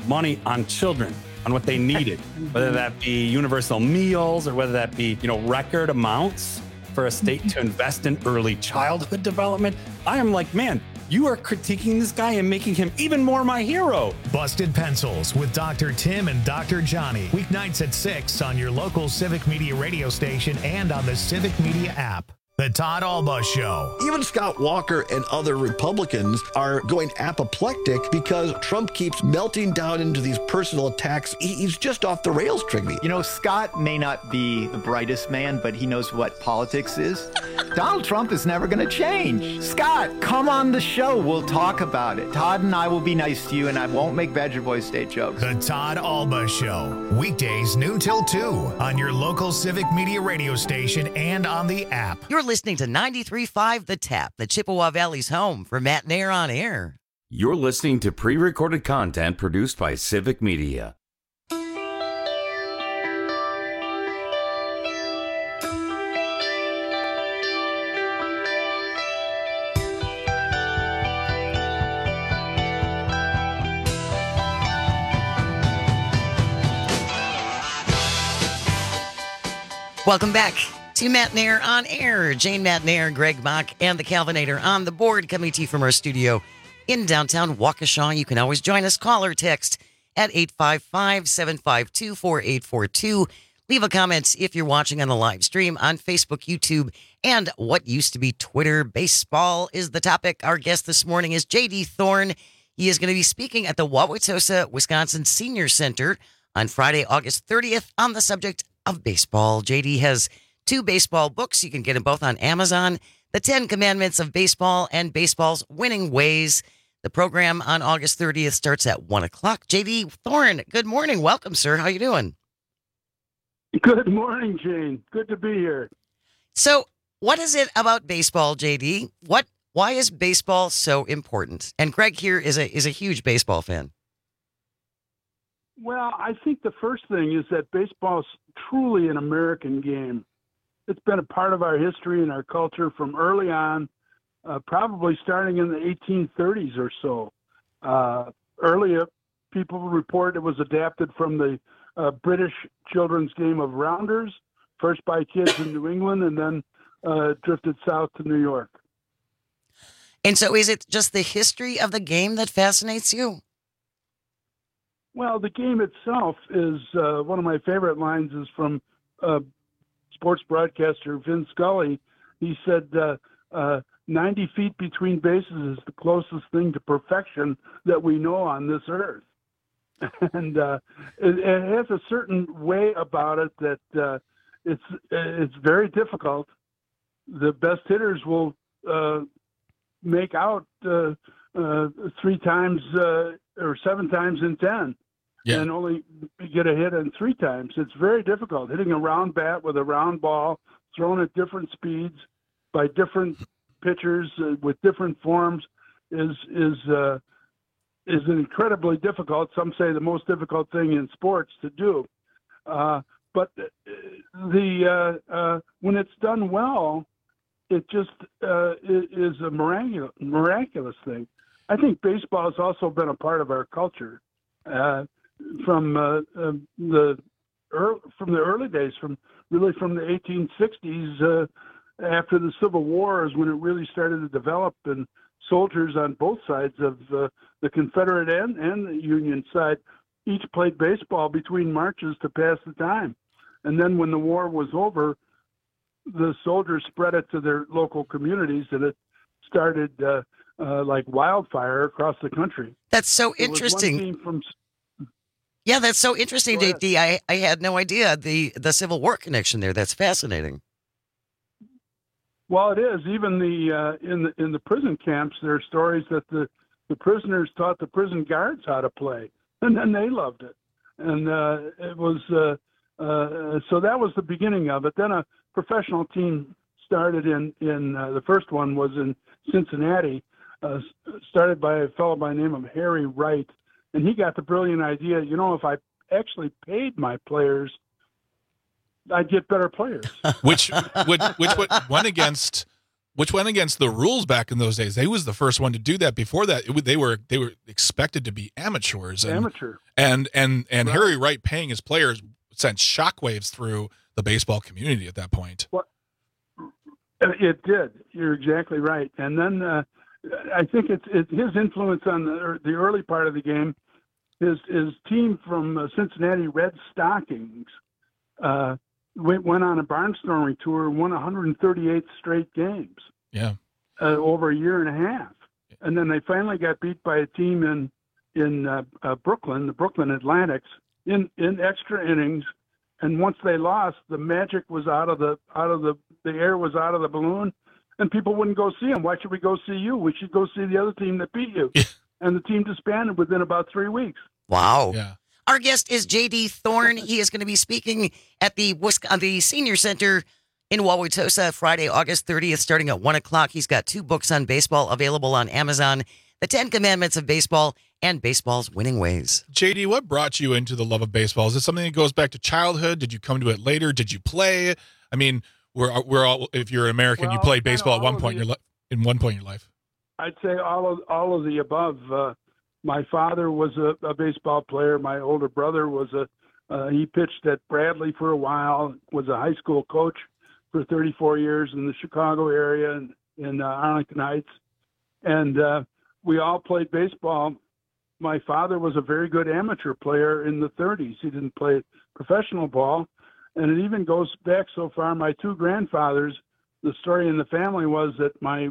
H: money on children, on what they needed, whether that be universal meals or whether that be, record amounts for a state to invest in early childhood development. I am like, man, you are critiquing this guy and making him even more my hero.
B: Busted Pencils with Dr. Tim and Dr. Johnny. Weeknights at 6 on your local Civic Media radio station and on the Civic Media app. The Todd Alba Show.
V: Even Scott Walker and other Republicans are going apoplectic because Trump keeps melting down into these personal attacks. He's just off the rails, Trigby.
J: Scott may not be the brightest man, but he knows what politics is. Donald Trump is never going to change. Scott, come on the show. We'll talk about it. Todd and I will be nice to you, and I won't make Badger Boy State jokes.
B: The Todd Alba Show. Weekdays noon till 2 on your local Civic Media radio station and on the app.
R: You're listening to 93.5 The Tap, the Chippewa Valley's home for Matt Nair on Air.
S: You're listening to pre-recorded content produced by Civic Media.
R: Welcome back to Matt Nair on Air. Jane Matt Nair, Greg Mock, and the Calvinator on the board, coming to you from our studio in downtown Waukesha. You can always join us. Call or text at 855-752-4842. Leave a comment if you're watching on the live stream on Facebook, YouTube, and what used to be Twitter. Baseball is the topic. Our guest this morning is J.D. Thorne. He is going to be speaking at the Wauwatosa, Wisconsin Senior Center on Friday, August 30th on the subject of baseball. JD has 2 baseball books. You can get them both on Amazon. The 10 Commandments of Baseball and Baseball's Winning Ways. The program on August 30th starts at 1 o'clock. JD Thorne, good morning. Welcome, sir. How you doing?
L: Good morning, Jane. Good to be here.
R: So what is it about baseball, JD? Why is baseball so important? And Greg here is a huge baseball fan.
L: Well, I think the first thing is that baseball is truly an American game. It's been a part of our history and our culture from early on, probably starting in the 1830s or so. Earlier, people report it was adapted from the British children's game of rounders, first by kids in New England and then drifted south to New York.
R: And so is it just the history of the game that fascinates you?
L: Well, the game itself is one of my favorite lines is from sports broadcaster Vin Scully. He said, 90 feet between bases is the closest thing to perfection that we know on this earth. And it has a certain way about it that it's very difficult. The best hitters will make out 3 times or 7 times in 10. Yeah. And only get a hit in 3 times. It's very difficult. Hitting a round bat with a round ball, thrown at different speeds by different pitchers with different forms, is incredibly difficult. Some say the most difficult thing in sports to do. But when it's done well, it just is a miraculous thing. I think baseball has also been a part of our culture. From the early days, from the 1860s, after the Civil War is when it really started to develop, and soldiers on both sides of the Confederate and the Union side each played baseball between marches to pass the time. And then when the war was over, the soldiers spread it to their local communities, and it started like wildfire across the country.
R: That's so interesting. Yeah, that's so interesting, JD. I had no idea the Civil War connection there. That's fascinating.
L: Well, it is. Even in the prison camps, there are stories that the prisoners taught the prison guards how to play, and then they loved it. And it was so that was the beginning of it. Then a professional team started in the first one was in Cincinnati, started by a fellow by the name of Harry Wright. And he got the brilliant idea, if I actually paid my players, I'd get better players.
U: which went against which went against the rules back in those days. They was the first one to do that. Before that, they were expected to be amateurs. And
L: Right.
U: Harry Wright paying his players sent shockwaves through the baseball community at that point.
L: Well, it did. You're exactly right. And then I think it's his influence on the early part of the game. His team from Cincinnati Red Stockings went on a barnstorming tour and won 138 straight games.
U: Yeah.
L: Over a year and a half. And then they finally got beat by a team in Brooklyn, the Brooklyn Atlantics, in extra innings. And once they lost, the magic was out of the air was out of the balloon, and people wouldn't go see them. Why should we go see you? We should go see the other team that beat you. And the team disbanded within about 3 weeks.
R: Wow.
U: Yeah.
R: Our guest is J.D. Thorne. He is going to be speaking at the Senior Center in Wauwatosa Friday, August 30th, starting at 1 o'clock. He's got 2 books on baseball available on Amazon, The 10 Commandments of Baseball and Baseball's Winning Ways.
U: JD, what brought you into the love of baseball? Is it something that goes back to childhood? Did you come to it later? Did you play? I mean, we're all, if you're an American, you played baseball at one point in your life.
L: I'd say all of the above. My father was a baseball player. My older brother was he pitched at Bradley for a while, was a high school coach for 34 years in the Chicago area and in Arlington Heights. And we all played baseball. My father was a very good amateur player in the 30s. He didn't play professional ball. And it even goes back so far. My 2 grandfathers, the story in the family was that my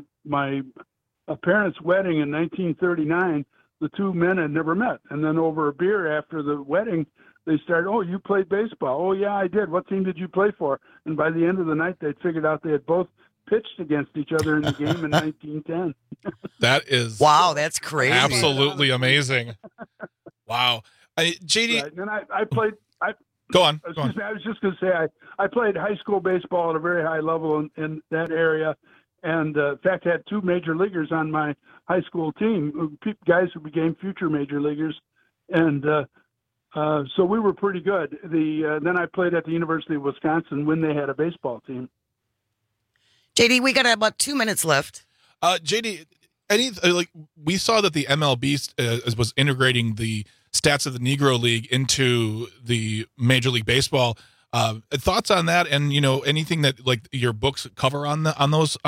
L: parents' wedding in 1939, the 2 men had never met. And then over a beer after the wedding, they started, "Oh, you played baseball." "Oh, yeah, I did. What team did you play for?" And by the end of the night, they'd figured out they had both pitched against each other in the game in 1910.
U: That is
R: that's crazy.
U: Absolutely amazing. Wow. JD,
L: Right. And I played.
U: Go on.
L: Excuse me. I was just going to say I played high school baseball at a very high level in that area, and in fact had 2 major leaguers on my high school team, guys who became future major leaguers, and so we were pretty good. Then I played at the University of Wisconsin when they had a baseball team.
R: JD, we got about 2 minutes left.
U: JD, we saw that the MLB was integrating the stats of the Negro League into the Major League Baseball. Thoughts on that, and anything that like your books cover on the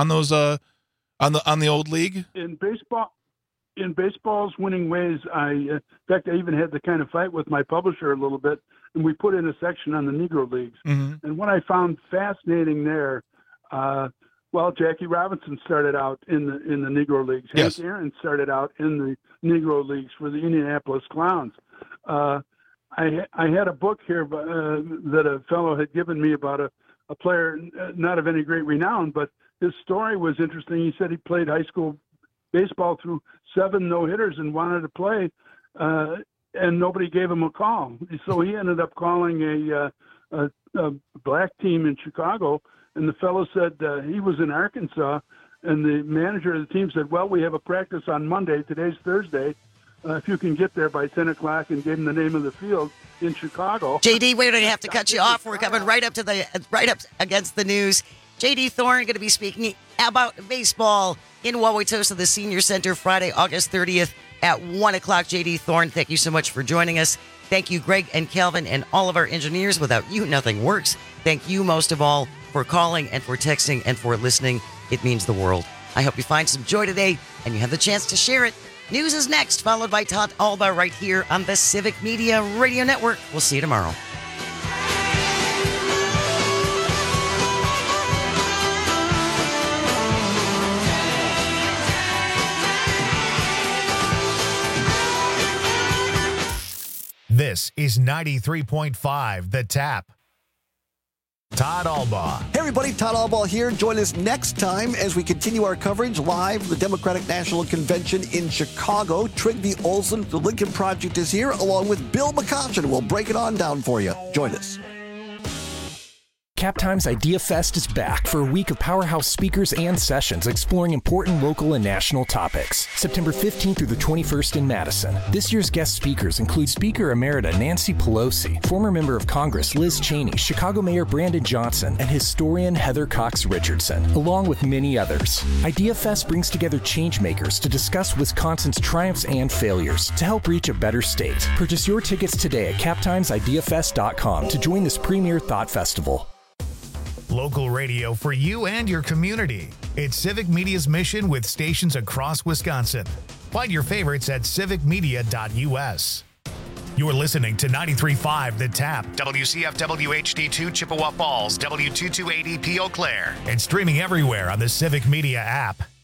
U: old league? In baseball's winning ways, in fact, I even had to kind of fight with my publisher a little bit, and we put in a section on the Negro Leagues. Mm-hmm.
L: And what I found fascinating there, Jackie Robinson started out in the Negro Leagues.
U: Yes.
L: Hank Aaron started out in the Negro Leagues for the Indianapolis Clowns. I had a book here that a fellow had given me about a player not of any great renown, but his story was interesting. He said he played high school baseball through 7 no-hitters and wanted to play, and nobody gave him a call. So he ended up calling a black team in Chicago, and the fellow said he was in Arkansas, and the manager of the team said, "Well, we have a practice on Monday. Today's Thursday. If you can get there by 10 o'clock," and gave him the name of the field in Chicago.
R: JD, we're going to have to cut you off. We're coming right up against the news. J.D. Thorne going to be speaking about baseball in Wauwatosa, the Senior Center, Friday, August 30th at 1 o'clock. J.D. Thorne, thank you so much for joining us. Thank you, Greg and Calvin and all of our engineers. Without you, nothing works. Thank you most of all for calling and for texting and for listening. It means the world. I hope you find some joy today and you have the chance to share it. News is next, followed by Todd Alba right here on the Civic Media Radio Network. We'll see you tomorrow.
B: This is 93.5 The Tap. Todd Albaugh.
V: Hey everybody, Todd Albaugh here. Join us next time as we continue our coverage live from the Democratic National Convention in Chicago. Trygve Olsen, the Lincoln Project, is here along with Bill McCoshen. We'll break it on down for you. Join us.
E: Cap Times Idea Fest is back for a week of powerhouse speakers and sessions exploring important local and national topics. September 15th through the 21st in Madison. This year's guest speakers include Speaker Emerita Nancy Pelosi, former member of Congress Liz Cheney, Chicago Mayor Brandon Johnson, and historian Heather Cox Richardson, along with many others. Idea Fest brings together changemakers to discuss Wisconsin's triumphs and failures to help reach a better state. Purchase your tickets today at captimesideafest.com to join this premier thought festival.
B: Local radio for you and your community. It's Civic Media's mission with stations across Wisconsin. Find your favorites at civicmedia.us. You're listening to 93.5 The Tap, WCFW HD2 Chippewa Falls, W228EP Eau Claire, and streaming everywhere on the Civic Media app.